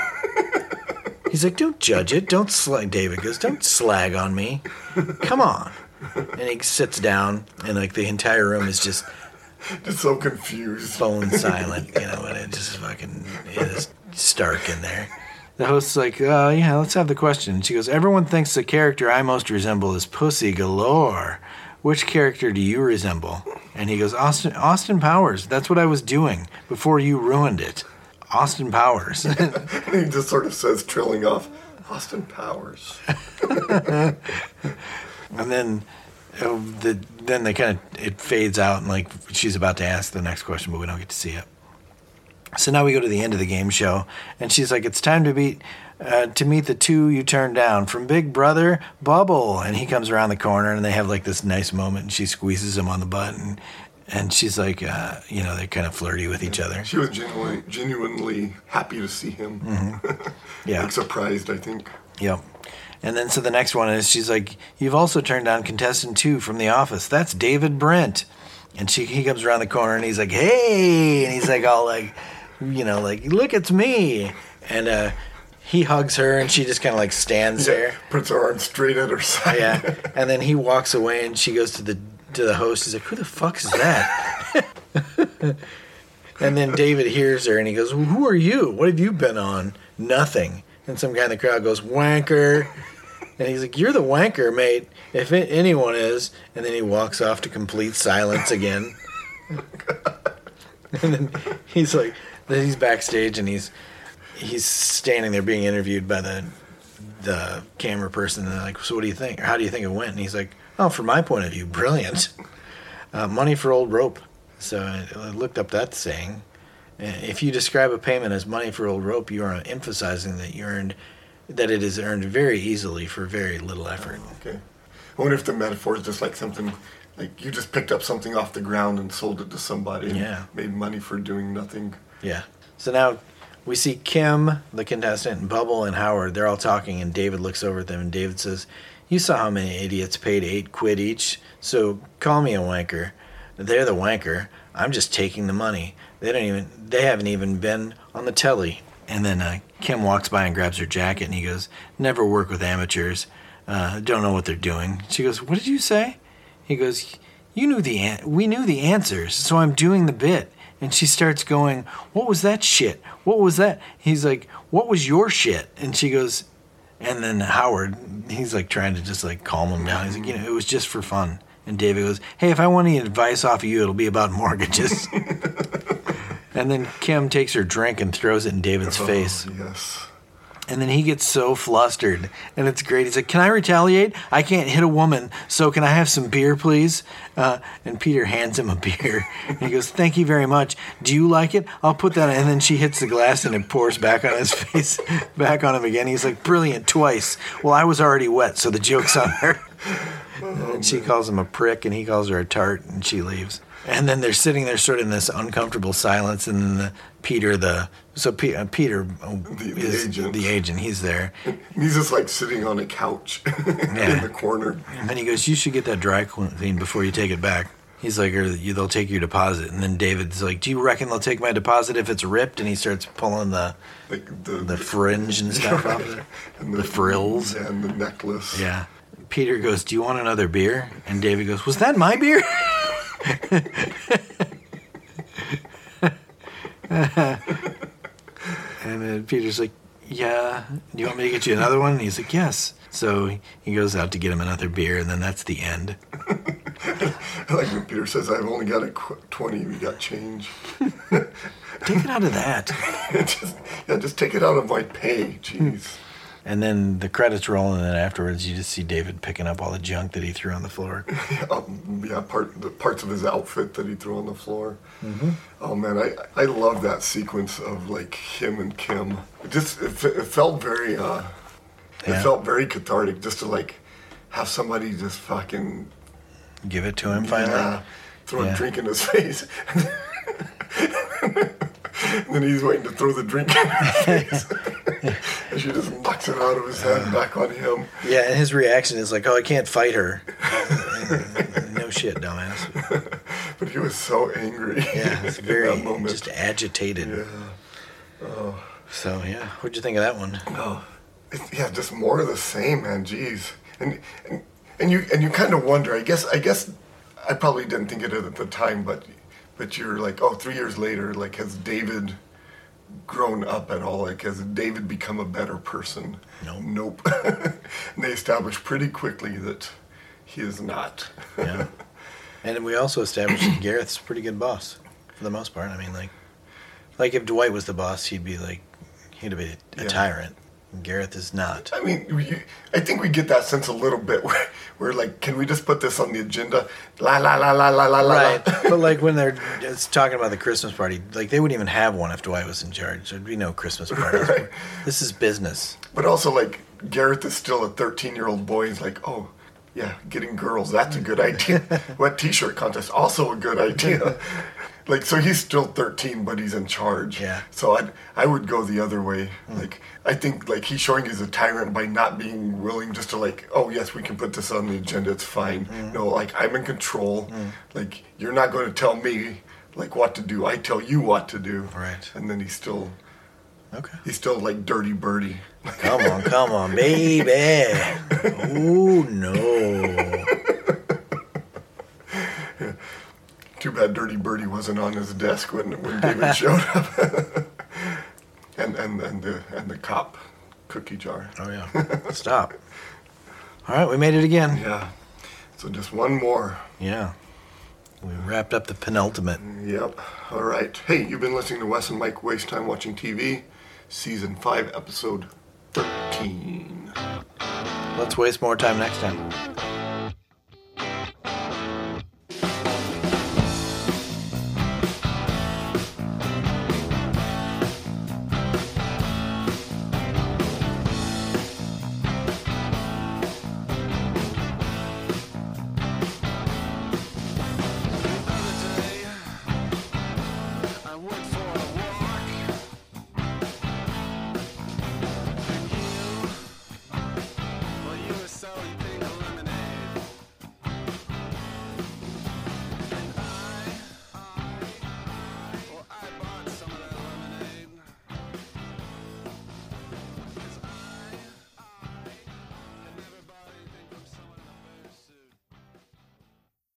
He's like, "Don't judge it. Don't slag." David goes, "Don't slag on me. Come on." And he sits down, and like the entire room is just so confused, bone silent, and it just fucking is stark in there. The host's like, "Yeah, let's have the question." And she goes, "Everyone thinks the character I most resemble is Pussy Galore. Which character do you resemble?" And he goes, Austin Powers. That's what I was doing before you ruined it. Austin Powers." And he just sort of says, trilling off, "Austin Powers." And then they kind of, it fades out, and like she's about to ask the next question, but we don't get to see it. So now we go to the end of the game show, and she's like, "It's time to meet the 2 you turned down from Big Brother, Bubble." And he comes around the corner, and they have like this nice moment, and she squeezes him on the butt, and she's like, they're kind of flirty with each other. She was genuinely happy to see him. Mm-hmm. Yeah. Like surprised, I think. Yep. And then so the next one is, she's like, "You've also turned down contestant 2 from The Office. That's David Brent." And he comes around the corner, and he's like, "Hey!" And he's like all like, like, "Look, it's me." And he hugs her, and she just kind of like stands there. Puts her arms straight at her side. Yeah. And then he walks away, and she goes to the host. He's like, "Who the fuck is that?" And then David hears her, and he goes, "Well, who are you? What have you been on?" "Nothing." And some guy in the crowd goes, "Wanker." And he's like, "You're the wanker, mate, if anyone is." And then he walks off to complete silence again. And then he's like, then he's backstage, and he's standing there being interviewed by the camera person. And they're like, "So what do you think? Or how do you think it went?" And he's like, "Oh, from my point of view, brilliant. Money for old rope." So I looked up that saying. If you describe a payment as money for old rope, you are emphasizing that it is earned very easily for very little effort. Okay. I wonder if the metaphor is just like something, like you just picked up something off the ground and sold it to somebody and made money for doing nothing. Yeah. So now we see Kim, the contestant, and Bubble and Howard. They're all talking, and David looks over at them, and David says, "You saw how many idiots paid $8 each, so call me a wanker. They're the wanker. I'm just taking the money. They haven't even been on the telly." And then Kim walks by and grabs her jacket, and he goes, "Never work with amateurs. Don't know what they're doing." She goes, "What did you say?" He goes, we knew the answers, so I'm doing the bit." And she starts going, "What was that shit? What was that?" He's like, "What was your shit?" And she goes, and then Howard, he's like trying to just like calm him down. He's like, "It was just for fun." And David goes, "Hey, if I want any advice off of you, it'll be about mortgages." And then Kim takes her drink and throws it in David's face. Yes. And then he gets so flustered, and it's great. He's like, "Can I retaliate? I can't hit a woman, so can I have some beer, please?" And Peter hands him a beer. And he goes, "Thank you very much. Do you like it? I'll put that." And then she hits the glass, and it pours back on his face, back on him again. He's like, "Brilliant, twice." Well, I was already wet, so the joke's on her. And she calls him a prick, and he calls her a tart, and she leaves. And then they're sitting there sort of in this uncomfortable silence, and then Peter is the agent. He's there. And he's just like sitting on a couch in the corner. And then he goes, "You should get that dry clean before you take it back." He's like, "Or they'll take your deposit." And then David's like, "Do you reckon they'll take my deposit if it's ripped?" And he starts pulling the fringe and stuff off there. And the frills. Yeah, and the necklace. Yeah. Peter goes, "Do you want another beer?" And David goes, "Was that my beer?" And then Peter's like, "Yeah, do you want me to get you another one?" And he's like, "Yes." So he goes out to get him another beer, and then that's the end. I like when Peter says, "I've only got a 20, we got change." Take it out of that. just take it out of my pay, jeez. And then the credits roll, and then afterwards you just see David picking up all the junk that he threw on the floor. The parts of his outfit that he threw on the floor. Mm-hmm. Oh man, I love that sequence of like him and Kim. It felt very it felt very cathartic just to like have somebody just fucking give it to him finally. Throw a drink in his face. And then he's waiting to throw the drink in her face. And she just knocks it out of his head back on him. Yeah, and his reaction is like, "Oh, I can't fight her." No shit, dumbass. But he was so angry. Yeah, it's very just agitated. Yeah. Oh. So, yeah. What'd you think of that one? Oh. Just more of the same, man. Jeez. And you kind of wonder, I guess I probably didn't think it at the time, but you're like, 3 years later, like, has David grown up at all? Like, has David become a better person? Nope. And they established pretty quickly that he is not. Yeah. And we also established that Gareth's a pretty good boss, for the most part. I mean, like if Dwight was the boss, he'd be a tyrant. Gareth is not. I mean, I think we get that sense a little bit where like, can we just put this on the agenda? La la la la la la la. Right, but like when they're talking about the Christmas party, like they wouldn't even have one if Dwight was in charge. There'd be no Christmas parties. Right. This is business. But also, like, Gareth is still a 13-year-old boy. He's like, oh, yeah, getting girls, that's a good idea. Wet T-shirt contest, also a good idea. Like, so he's still 13, but he's in charge. Yeah. So I would go the other way. Like, I think, like, he's showing he's a tyrant by not being willing just to, like, oh, yes, we can put this on the agenda, it's fine. No, like, I'm in control. Like, you're not going to tell me, like, what to do. I tell you what to do. Right. And then he's still... Okay. He's still, like, dirty birdie. Come on, baby. Oh, no. Yeah. Too bad Dirty Birdie wasn't on his desk when David showed up. and the cop cookie jar. Oh yeah. Stop. All right, we made it again. Yeah. So just one more. Yeah. We wrapped up the penultimate. Yep. All right. Hey, you've been listening to Wes and Mike Waste Time Watching TV, Season 5, Episode 13. Let's waste more time next time.